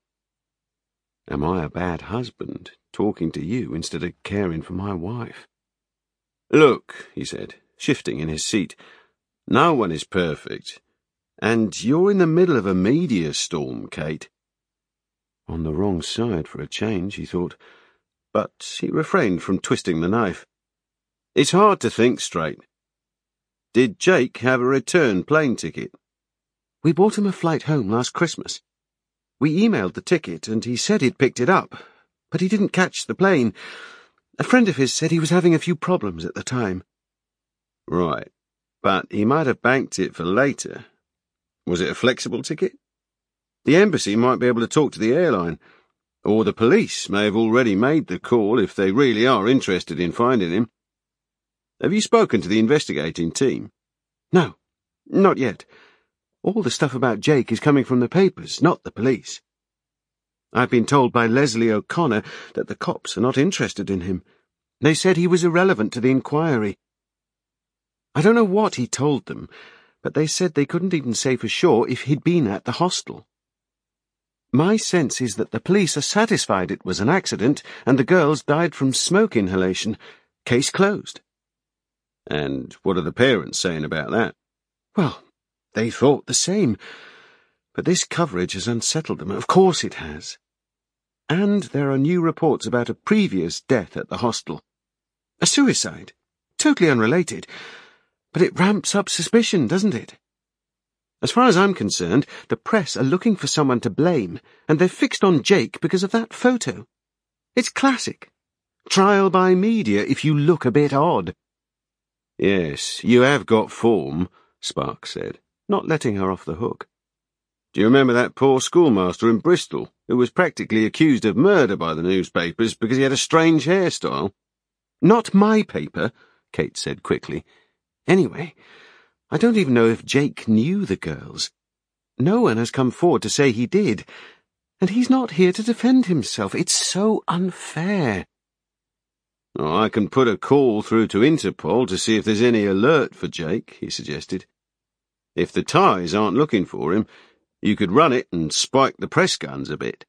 Am I a bad husband, talking to you instead of caring for my wife? Look, he said, shifting in his seat, no one is perfect, and you're in the middle of a media storm, Kate. On the wrong side for a change, he thought, but he refrained from twisting the knife. It's hard to think straight. Did Jake have a return plane ticket? We bought him a flight home last Christmas. We emailed the ticket, and he said he'd picked it up, but he didn't catch the plane. A friend of his said he was having a few problems at the time. Right, but he might have banked it for later. Was it a flexible ticket? The embassy might be able to talk to the airline, or the police may have already made the call if they really are interested in finding him. Have you spoken to the investigating team? No, not yet. All the stuff about Jake is coming from the papers, not the police. I've been told by Leslie O'Connor that the cops are not interested in him. They said he was irrelevant to the inquiry. I don't know what he told them, but they said they couldn't even say for sure if he'd been at the hostel. My sense is that the police are satisfied it was an accident and the girls died from smoke inhalation. Case closed. And what are the parents saying about that? Well, they thought the same, but this coverage has unsettled them. Of course it has. And there are new reports about a previous death at the hostel. A suicide. Totally unrelated. But it ramps up suspicion, doesn't it? As far as I'm concerned, the press are looking for someone to blame, and they're fixed on Jake because of that photo. It's classic. Trial by media if you look a bit odd. Yes, you have got form, Sparks said, not letting her off the hook. Do you remember that poor schoolmaster in Bristol, who was practically accused of murder by the newspapers because he had a strange hairstyle? Not my paper, Kate said quickly. Anyway, I don't even know if Jake knew the girls. No one has come forward to say he did, and he's not here to defend himself. It's so unfair. Oh, I can put a call through to Interpol to see if there's any alert for Jake, he suggested. If the ties aren't looking for him, you could run it and spike the press guns a bit.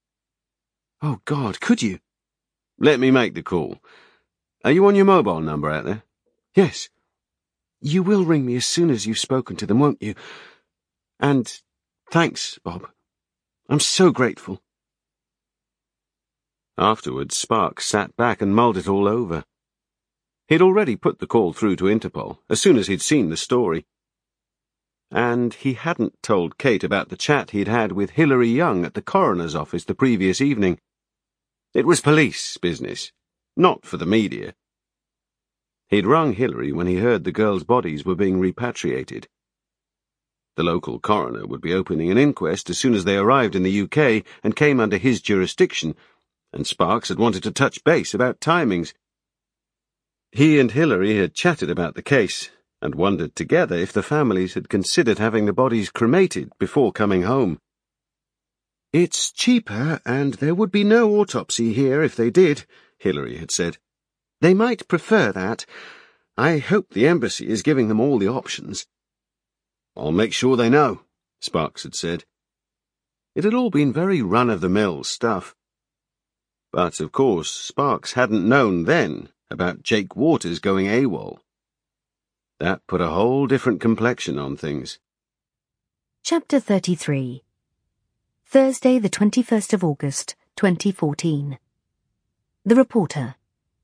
Oh, God, could you? Let me make the call. Are you on your mobile number out there? Yes. You will ring me as soon as you've spoken to them, won't you? And thanks, Bob. I'm so grateful. Afterwards, Sparks sat back and mulled it all over. He'd already put the call through to Interpol as soon as he'd seen the story. And he hadn't told Kate about the chat he'd had with Hilary Young at the coroner's office the previous evening. It was police business, not for the media. He'd rung Hilary when he heard the girls' bodies were being repatriated. The local coroner would be opening an inquest as soon as they arrived in the U K and came under his jurisdiction, and Sparks had wanted to touch base about timings. He and Hilary had chatted about the case, and wondered together if the families had considered having the bodies cremated before coming home. It's cheaper, and there would be no autopsy here if they did, Hilary had said. They might prefer that. I hope the embassy is giving them all the options. I'll make sure they know, Sparks had said. It had all been very run-of-the-mill stuff. But, of course, Sparks hadn't known then about Jake Waters going AWOL. That put a whole different complexion on things. Chapter thirty-three. Thursday, the twenty-first of August, twenty fourteen. The Reporter.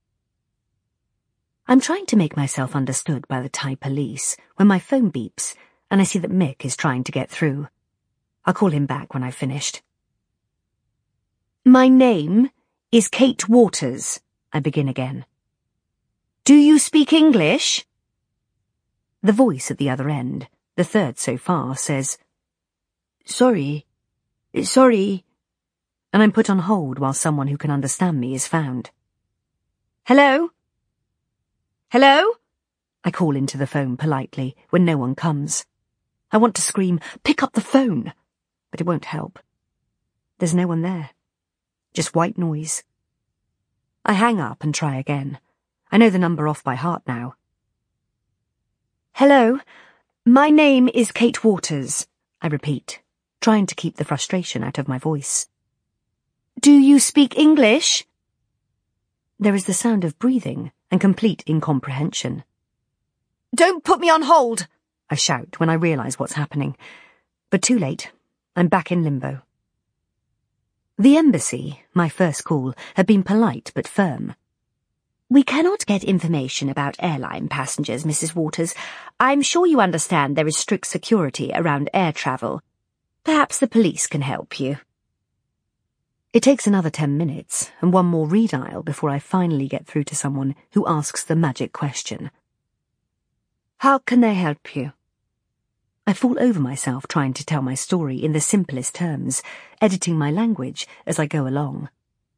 I'm trying to make myself understood by the Thai police when my phone beeps and I see that Mick is trying to get through. I'll call him back when I've finished. My name is Kate Waters, I begin again. Do you speak English? The voice at the other end, the third so far, says, Sorry, sorry. and I'm put on hold while someone who can understand me is found. Hello? Hello? I call into the phone politely when no one comes. I want to scream, pick up the phone, but it won't help. There's no one there. Just white noise. I hang up and try again. I know the number off by heart now. Hello, my name is Kate Waters, I repeat, trying to keep the frustration out of my voice. Do you speak English? There is the sound of breathing and complete incomprehension. Don't put me on hold, I shout when I realise what's happening. But too late. I'm back in limbo. The embassy, my first call, had been polite but firm. We cannot get information about airline passengers, Missus Waters. I'm sure you understand there is strict security around air travel. Perhaps the police can help you. It takes another ten minutes and one more redial before I finally get through to someone who asks the magic question. How can I help you? I fall over myself trying to tell my story in the simplest terms, editing my language as I go along.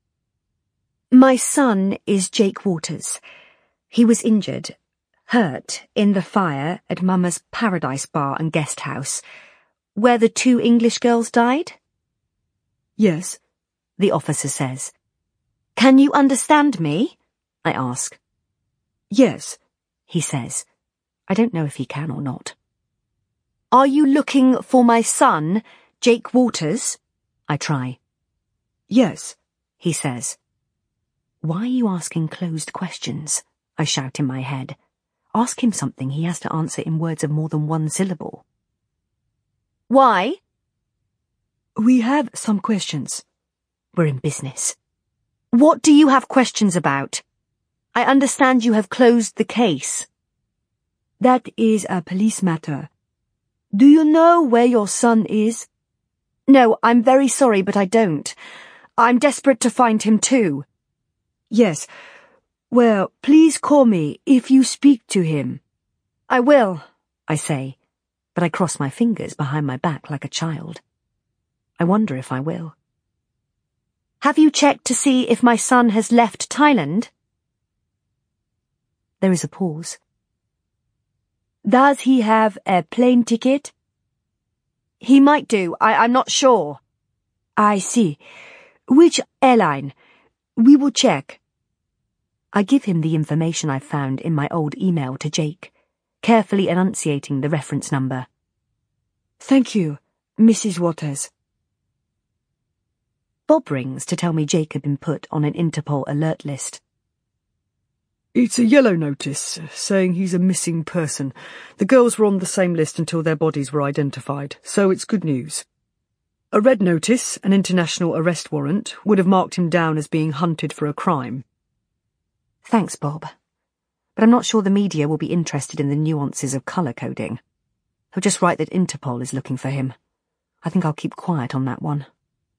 My son is Jake Waters. He was injured, hurt, in the fire at Mama's Paradise Bar and Guest House, where the two English girls died? Yes, the officer says. Can you understand me? I ask. Yes, he says. I don't know if he can or not. Are you looking for my son, Jake Waters? I try. Yes, he says. Why are you asking closed questions? I shout in my head. Ask him something he has to answer in words of more than one syllable. Why? We have some questions. We're in business. What do you have questions about? I understand you have closed the case. That is a police matter. Do you know where your son is? No, I'm very sorry, but I don't. I'm desperate to find him too. Yes. Well, please call me if you speak to him. I will, I say, but I cross my fingers behind my back like a child. I wonder if I will. Have you checked to see if my son has left Thailand? There is a pause. Does he have a plane ticket? He might do. I, I'm not sure. I see. Which airline? We will check. I give him the information I found in my old email to Jake, carefully enunciating the reference number. Thank you, Missus Waters. Bob rings to tell me Jake had been put on an Interpol alert list. It's a yellow notice, saying he's a missing person. The girls were on the same list until their bodies were identified, so it's good news. A red notice, an international arrest warrant, would have marked him down as being hunted for a crime. Thanks, Bob. But I'm not sure the media will be interested in the nuances of colour coding. They'll just write that Interpol is looking for him. I think I'll keep quiet on that one.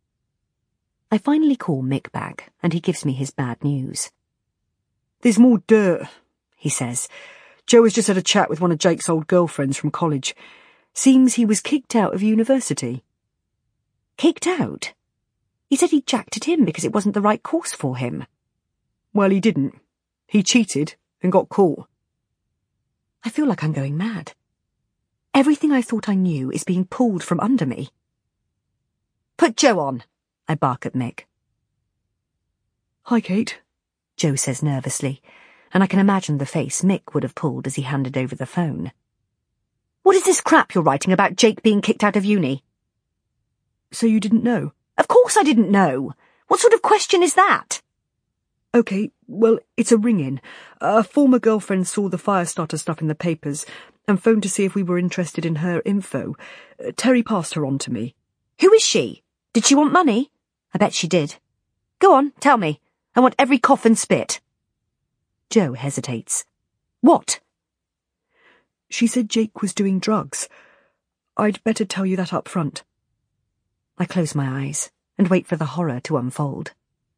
I finally call Mick back, and he gives me his bad news. There's more dirt, he says. Joe has just had a chat with one of Jake's old girlfriends from college. Seems he was kicked out of university. Kicked out? He said he jacked at him because it wasn't the right course for him. Well, he didn't. He cheated and got caught. I feel like I'm going mad. Everything I thought I knew is being pulled from under me. Put Joe on, I bark at Mick. Hi, Kate, Joe says nervously, and I can imagine the face Mick would have pulled as he handed over the phone. What is this crap you're writing about Jake being kicked out of uni? So you didn't know? Of course I didn't know. What sort of question is that? OK, well, it's a ring-in. A former girlfriend saw the fire starter stuff in the papers and phoned to see if we were interested in her info. Uh, Terry passed her on to me. Who is she? Did she want money? I bet she did. Go on, tell me. I want every cough and spit. Joe hesitates. What? She said Jake was doing drugs. I'd better tell you that up front. I close my eyes and wait for the horror to unfold.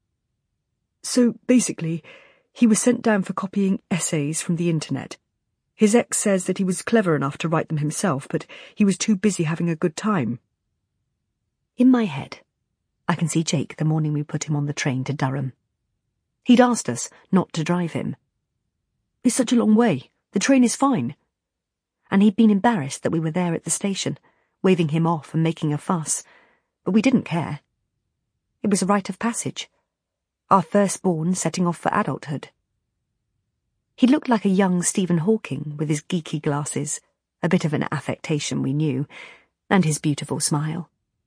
So, basically, he was sent down for copying essays from the internet. His ex says that he was clever enough to write them himself, but he was too busy having a good time. In my head, I can see Jake the morning we put him on the train to Durham. He'd asked us not to drive him. It's such a long way. The train is fine. And he'd been embarrassed that we were there at the station, waving him off and making a fuss, but we didn't care. It was a rite of passage. Our firstborn setting off for adulthood. He looked like a young Stephen Hawking with his geeky glasses, a bit of an affectation we knew, and his beautiful smile.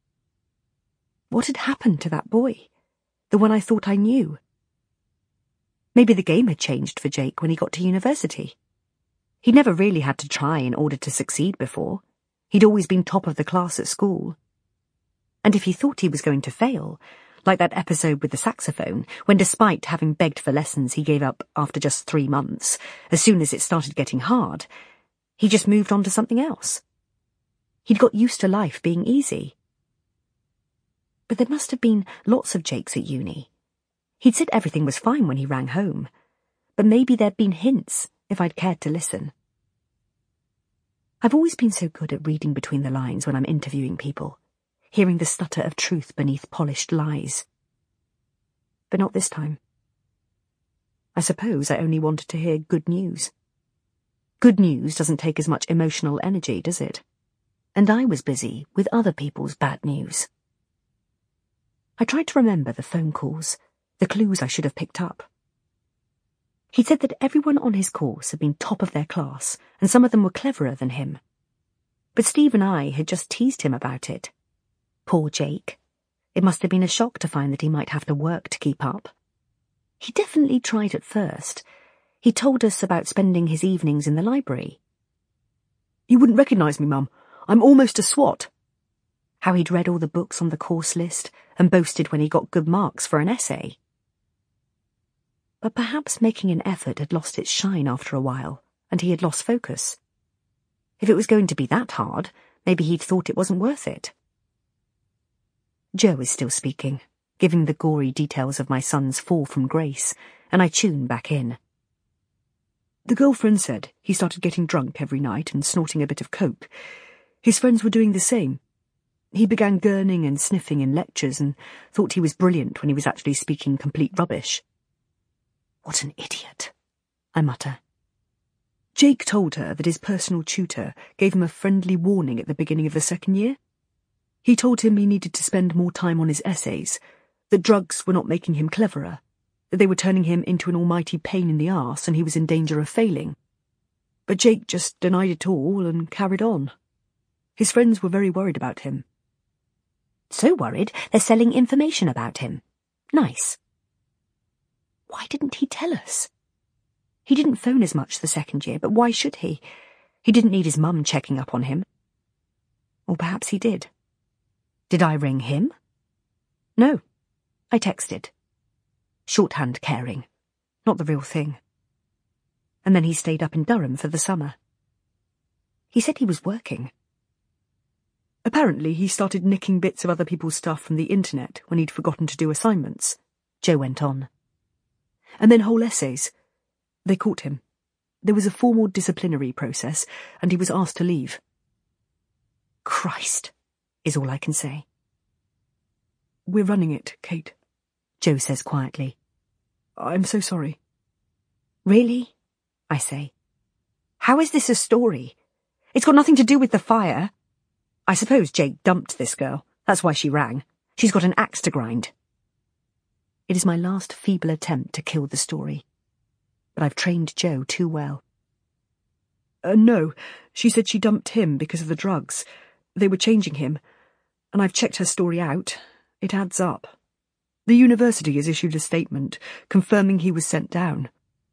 What had happened to that boy? The one I thought I knew? Maybe the game had changed for Jake when he got to university. He'd never really had to try in order to succeed before. He'd always been top of the class at school. And if he thought he was going to fail, like that episode with the saxophone, when despite having begged for lessons he gave up after just three months, as soon as it started getting hard, he just moved on to something else. He'd got used to life being easy. But there must have been lots of Jakes at uni. He'd said everything was fine when he rang home, but maybe there'd been hints if I'd cared to listen. I've always been so good at reading between the lines when I'm interviewing people, hearing the stutter of truth beneath polished lies. But not this time. I suppose I only wanted to hear good news. Good news doesn't take as much emotional energy, does it? And I was busy with other people's bad news. I tried to remember the phone calls, the clues I should have picked up. He'd said that everyone on his course had been top of their class, and some of them were cleverer than him. But Steve and I had just teased him about it. Poor Jake. It must have been a shock to find that he might have to work to keep up. He definitely tried at first. He told us about spending his evenings in the library. You wouldn't recognise me, Mum. I'm almost a SWAT. How he'd read all the books on the course list and boasted when he got good marks for an essay. But perhaps making an effort had lost its shine after a while, and he had lost focus. If it was going to be that hard, maybe he'd thought it wasn't worth it. Joe is still speaking, giving the gory details of my son's fall from grace, and I tune back in. The girlfriend said he started getting drunk every night and snorting a bit of coke. His friends were doing the same. He began gurning and sniffing in lectures and thought he was brilliant when he was actually speaking complete rubbish. What an idiot, I mutter. Jake told her that his personal tutor gave him a friendly warning at the beginning of the second year. He told him he needed to spend more time on his essays, that drugs were not making him cleverer, that they were turning him into an almighty pain in the arse and he was in danger of failing. But Jake just denied it all and carried on. His friends were very worried about him. So worried they're selling information about him. Nice. Why didn't he tell us? He didn't phone as much the second year, but why should he? He didn't need his mum checking up on him. Or perhaps he did. Did I ring him? No. I texted. Shorthand caring. Not the real thing. And then he stayed up in Durham for the summer. He said he was working. Apparently he started nicking bits of other people's stuff from the internet when he'd forgotten to do assignments, Joe went on. And then whole essays. They caught him. There was a formal disciplinary process, and he was asked to leave. Christ, is all I can say. We're running it, Kate, Joe says quietly. I'm so sorry. Really? I say. How is this a story? It's got nothing to do with the fire. I suppose Jake dumped this girl. That's why she rang. She's got an axe to grind. It is my last feeble attempt to kill the story. But I've trained Joe too well. Uh, no, she said she dumped him because of the drugs. They were changing him. And I've checked her story out. It adds up. The university has issued a statement confirming he was sent down.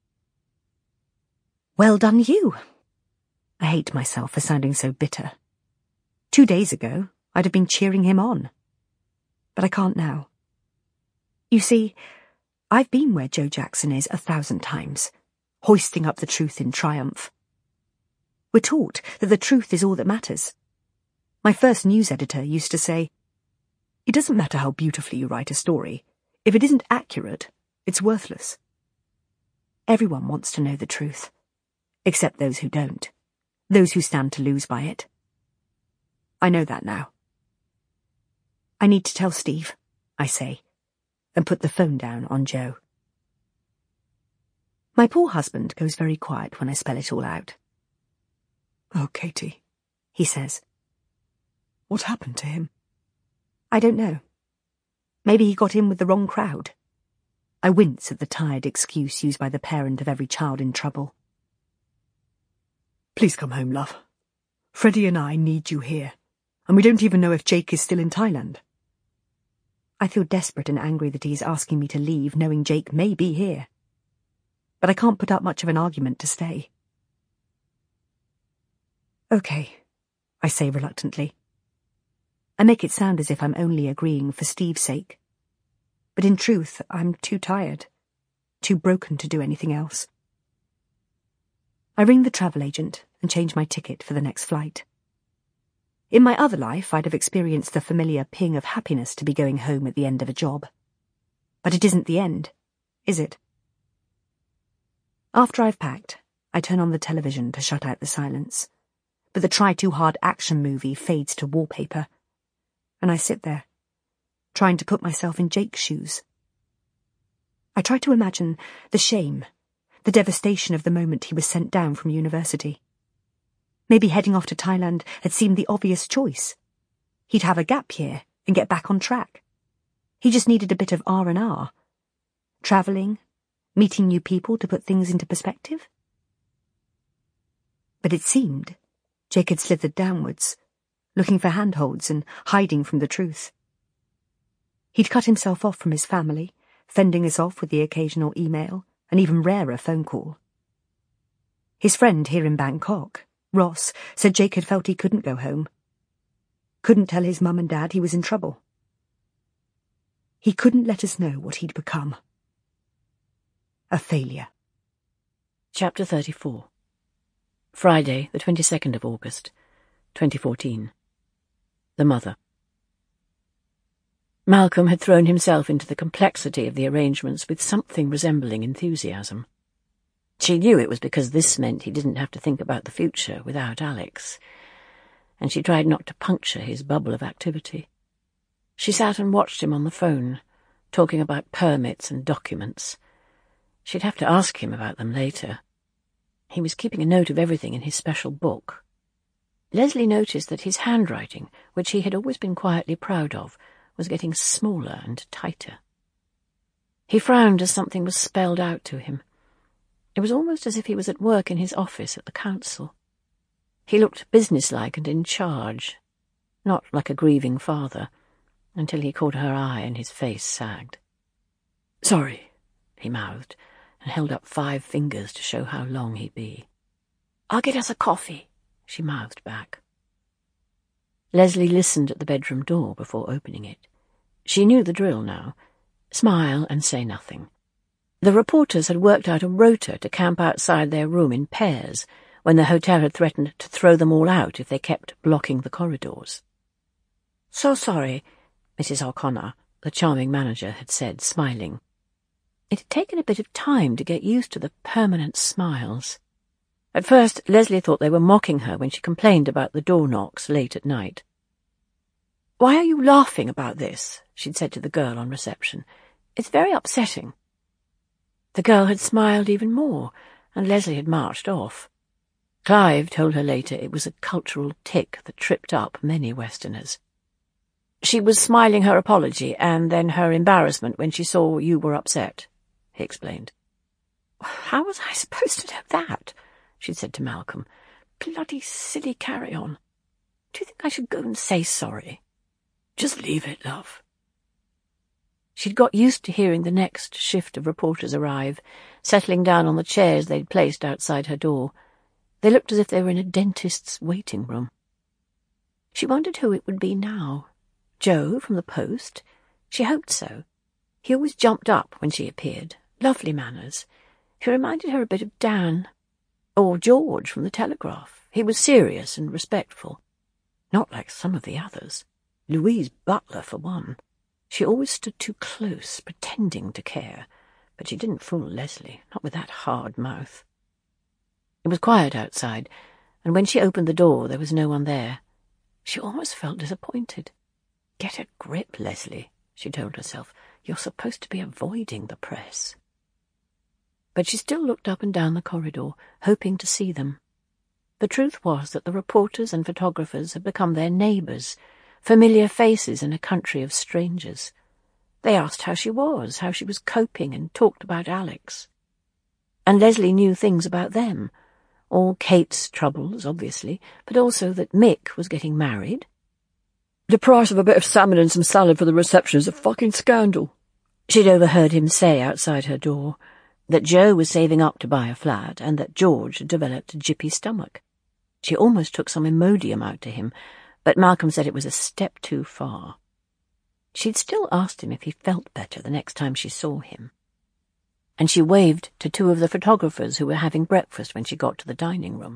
Well done you. I hate myself for sounding so bitter. Two days ago, I'd have been cheering him on. But I can't now. You see, I've been where Joe Jackson is a thousand times, hoisting up the truth in triumph. We're taught that the truth is all that matters. My first news editor used to say, "It doesn't matter how beautifully you write a story. If it isn't accurate, it's worthless." Everyone wants to know the truth, except those who don't, those who stand to lose by it. I know that now. I need to tell Steve, I I say, and put the phone down on Joe. My poor husband goes very quiet when I spell it all out. Oh, Katie, he says. What happened to him? I don't know. Maybe he got in with the wrong crowd. I wince at the tired excuse used by the parent of every child in trouble. Please come home, love. Freddie and I need you here, and we don't even know if Jake is still in Thailand. I feel desperate and angry that he's asking me to leave, knowing Jake may be here. But I can't put up much of an argument to stay. Okay, I say reluctantly. I make it sound as if I'm only agreeing for Steve's sake. But in truth, I'm too tired, too broken to do anything else. I ring the travel agent and change my ticket for the next flight. In my other life, I'd have experienced the familiar ping of happiness to be going home at the end of a job. But it isn't the end, is it? After I've packed, I turn on the television to shut out the silence. But the try-too-hard action movie fades to wallpaper, and I sit there, trying to put myself in Jake's shoes. I try to imagine the shame, the devastation of the moment he was sent down from university. Maybe heading off to Thailand had seemed the obvious choice. He'd have a gap year and get back on track. He just needed a bit of R and R. Travelling, meeting new people to put things into perspective. But it seemed Jake had slithered downwards, looking for handholds and hiding from the truth. He'd cut himself off from his family, fending us off with the occasional email, and even rarer phone call. His friend here in Bangkok, Ross, said Jake had felt he couldn't go home. Couldn't tell his mum and dad he was in trouble. He couldn't let us know what he'd become. A failure. Chapter thirty-four. Friday, the twenty-second of August, twenty fourteen. The Mother. Malcolm had thrown himself into the complexity of the arrangements with something resembling enthusiasm. She knew it was because this meant he didn't have to think about the future without Alex, and she tried not to puncture his bubble of activity. She sat and watched him on the phone, talking about permits and documents. She'd have to ask him about them later. He was keeping a note of everything in his special book. Leslie noticed that his handwriting, which he had always been quietly proud of, was getting smaller and tighter. He frowned as something was spelled out to him. It was almost as if he was at work in his office at the council. He looked businesslike and in charge, not like a grieving father, until he caught her eye and his face sagged. "Sorry," he mouthed, and held up five fingers to show how long he'd be. "I'll get us a coffee," she mouthed back. Leslie listened at the bedroom door before opening it. She knew the drill now. Smile and say nothing. The reporters had worked out a rota to camp outside their room in pairs when the hotel had threatened to throw them all out if they kept blocking the corridors. "So sorry," Missus O'Connor, the charming manager, had said, smiling. It had taken a bit of time to get used to the permanent smiles. At first, Leslie thought they were mocking her when she complained about the door knocks late at night. "Why are you laughing about this?" she'd said to the girl on reception. "It's very upsetting." The girl had smiled even more, and Leslie had marched off. Clive told her later it was a cultural tic that tripped up many Westerners. "She was smiling her apology and then her embarrassment when she saw you were upset," he explained. "How was I supposed to know that?" she said to Malcolm. "Bloody silly carry-on. Do you think I should go and say sorry?" "Just leave it, love." She'd got used to hearing the next shift of reporters arrive, settling down on the chairs they'd placed outside her door. They looked as if they were in a dentist's waiting room. She wondered who it would be now. Joe from the Post? She hoped so. He always jumped up when she appeared. Lovely manners. He reminded her a bit of Dan. Or George from the Telegraph. He was serious and respectful. Not like some of the others. Louise Butler, for one. She always stood too close, pretending to care, but she didn't fool Leslie, not with that hard mouth. It was quiet outside, and when she opened the door there was no one there. She almost felt disappointed. Get a grip, Leslie, she told herself. You're supposed to be avoiding the press. But she still looked up and down the corridor, hoping to see them. The truth was that the reporters and photographers had become their neighbours, familiar faces in a country of strangers. They asked how she was, how she was coping, and talked about Alex. And Leslie knew things about them. All Kate's troubles, obviously, but also that Mick was getting married. The price of a bit of salmon and some salad for the reception is a fucking scandal, she'd overheard him say outside her door. That Joe was saving up to buy a flat, and that George had developed a jippy stomach. She almost took some Imodium out to him, but Malcolm said it was a step too far. She'd still asked him if he felt better the next time she saw him. And she waved to two of the photographers who were having breakfast when she got to the dining room.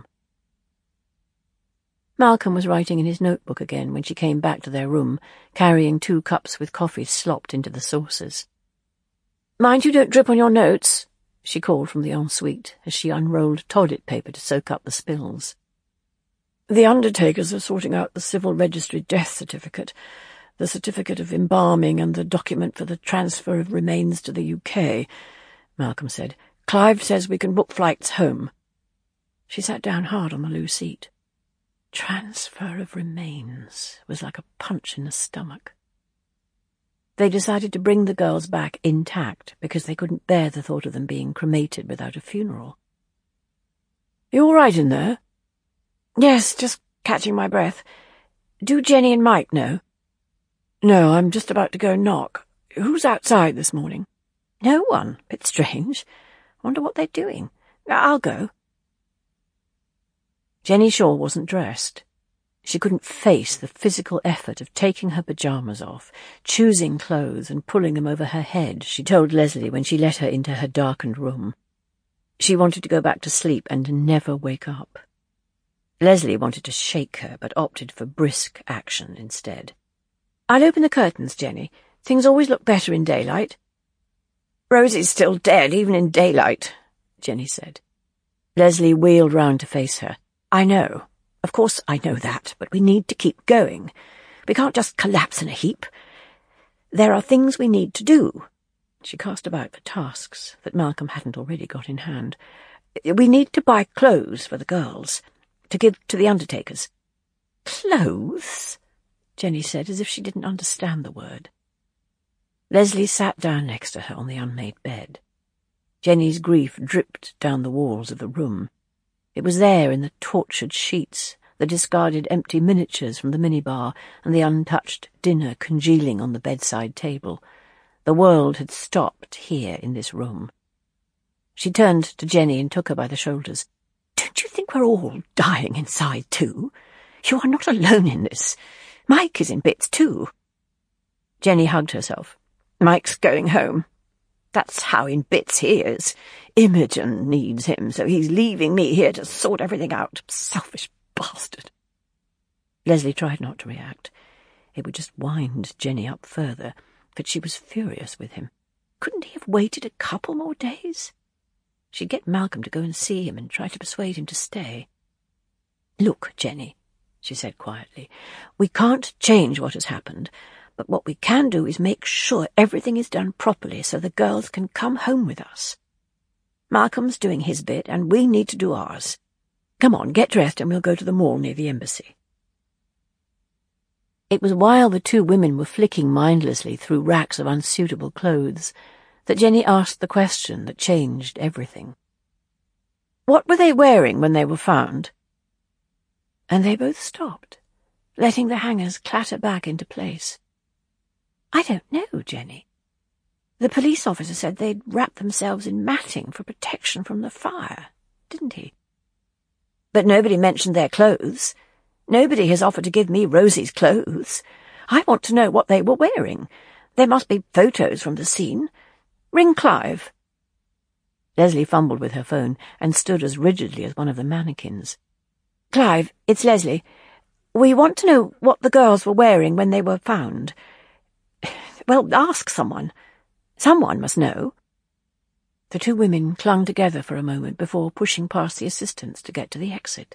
Malcolm was writing in his notebook again when she came back to their room, carrying two cups with coffee slopped into the saucers. "Mind you don't drip on your notes," she called from the ensuite as she unrolled toilet paper to soak up the spills. "The undertakers are sorting out the civil registry death certificate, the certificate of embalming and the document for the transfer of remains to the U K, Malcolm said. "Clive says we can book flights home." She sat down hard on the loo seat. Transfer of remains was like a punch in the stomach. They decided to bring the girls back intact because they couldn't bear the thought of them being cremated without a funeral. "You all right in there?" "Yes, just catching my breath. Do Jenny and Mike know?" "No, I'm just about to go knock. Who's outside this morning?" "No one. Bit strange. Wonder what they're doing. I'll go." Jenny Shaw wasn't dressed. She couldn't face the physical effort of taking her pyjamas off, choosing clothes and pulling them over her head, she told Leslie when she let her into her darkened room. She wanted to go back to sleep and never wake up. Leslie wanted to shake her, but opted for brisk action instead. "I'll open the curtains, Jenny. Things always look better in daylight." "Rosie's still dead, even in daylight," Jenny said. Leslie wheeled round to face her. "I know. Of course I know that, but we need to keep going. We can't just collapse in a heap. There are things we need to do." She cast about for tasks that Malcolm hadn't already got in hand. "We need to buy clothes for the girls, to give to the undertakers." "Clothes?" Jenny said, as if she didn't understand the word. Leslie sat down next to her on the unmade bed. Jenny's grief dripped down the walls of the room. It was there in the tortured sheets, the discarded empty miniatures from the minibar, and the untouched dinner congealing on the bedside table. The world had stopped here in this room. She turned to Jenny and took her by the shoulders. "Don't you think we're all dying inside, too? You are not alone in this. Mike is in bits, too." Jenny hugged herself. "Mike's going home. That's how in bits he is. Imogen needs him, so he's leaving me here to sort everything out. Selfish bastard." Leslie tried not to react. It would just wind Jenny up further, but she was furious with him. Couldn't he have waited a couple more days? She'd get Malcolm to go and see him and try to persuade him to stay. "Look, Jenny," she said quietly, "we can't change what has happened, but what we can do is make sure everything is done properly so the girls can come home with us. Malcolm's doing his bit, and we need to do ours. Come on, get dressed, and we'll go to the mall near the embassy." It was while the two women were flicking mindlessly through racks of unsuitable clothes that Jenny asked the question that changed everything. "What were they wearing when they were found?" And they both stopped, letting the hangers clatter back into place. "I don't know, Jenny. The police officer said they'd wrap themselves in matting for protection from the fire, didn't he? But nobody mentioned their clothes. Nobody has offered to give me Rosie's clothes. I want to know what they were wearing. There must be photos from the scene. Ring Clive." Leslie fumbled with her phone and stood as rigidly as one of the mannequins. "Clive, it's Leslie. We want to know what the girls were wearing when they were found. Well, ask someone. Someone must know." The two women clung together for a moment before pushing past the assistants to get to the exit.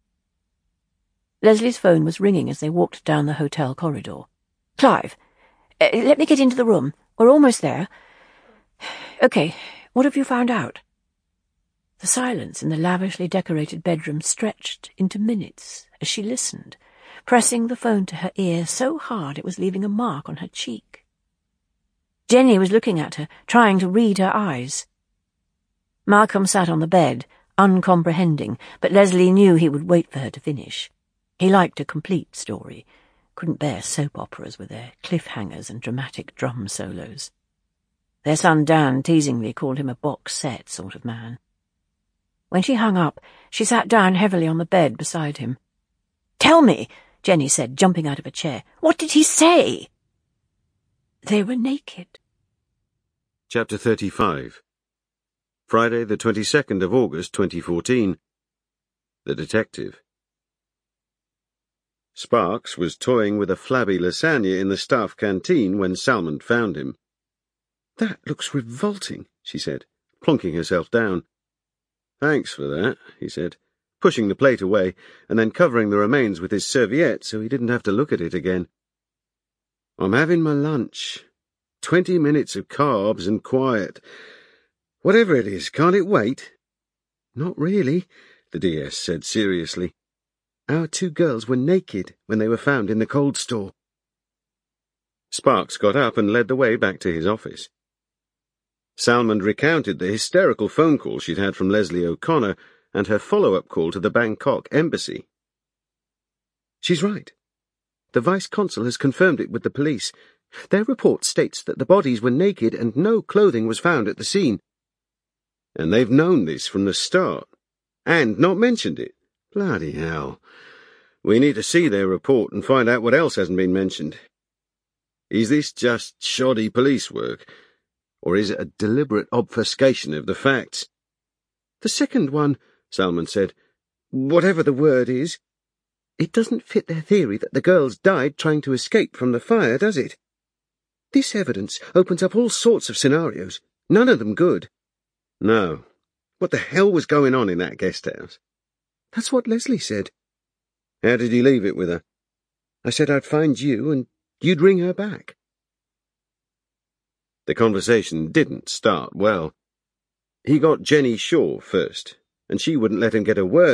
Leslie's phone was ringing as they walked down the hotel corridor. "Clive, Uh, let me get into the room. We're almost there. OK, what have you found out? The silence in the lavishly decorated bedroom stretched into minutes as she listened, pressing the phone to her ear so hard it was leaving a mark on her cheek. Jenny was looking at her, trying to read her eyes. Malcolm sat on the bed, uncomprehending, but Leslie knew he would wait for her to finish. He liked a complete story, couldn't bear soap operas with their cliffhangers and dramatic drum solos. Their son Dan teasingly called him a box set sort of man. When she hung up, she sat down heavily on the bed beside him. "Tell me," Jenny said, jumping out of a chair. "What did he say?" They were naked. Chapter thirty-five. Friday, the twenty-second of August, twenty fourteen. The Detective. Sparks was toying with a flabby lasagna in the staff canteen when Salmond found him. "That looks revolting," she said, plonking herself down. "Thanks for that," he said, pushing the plate away and then covering the remains with his serviette so he didn't have to look at it again. "I'm having my lunch. Twenty minutes of carbs and quiet. Whatever it is, can't it wait?" "Not really," the D S said seriously. "Our two girls were naked when they were found in the cold store." Sparks got up and led the way back to his office. Salmond recounted the hysterical phone call she'd had from Leslie O'Connor and her follow-up call to the Bangkok embassy. "She's right. The vice-consul has confirmed it with the police. Their report states that the bodies were naked and no clothing was found at the scene. And they've known this from the start, and not mentioned it. Bloody hell. We need to see their report and find out what else hasn't been mentioned. Is this just shoddy police work, or is it a deliberate obfuscation of the facts?" "The second one," Salmond said. "Whatever the word is. It doesn't fit their theory that the girls died trying to escape from the fire, does it? This evidence opens up all sorts of scenarios, none of them good." "No. What the hell was going on in that guest house?" "That's what Leslie said." "How did you leave it with her?" "I said I'd find you and you'd ring her back." The conversation didn't start well. He got Jenny Shaw first, and she wouldn't let him get a word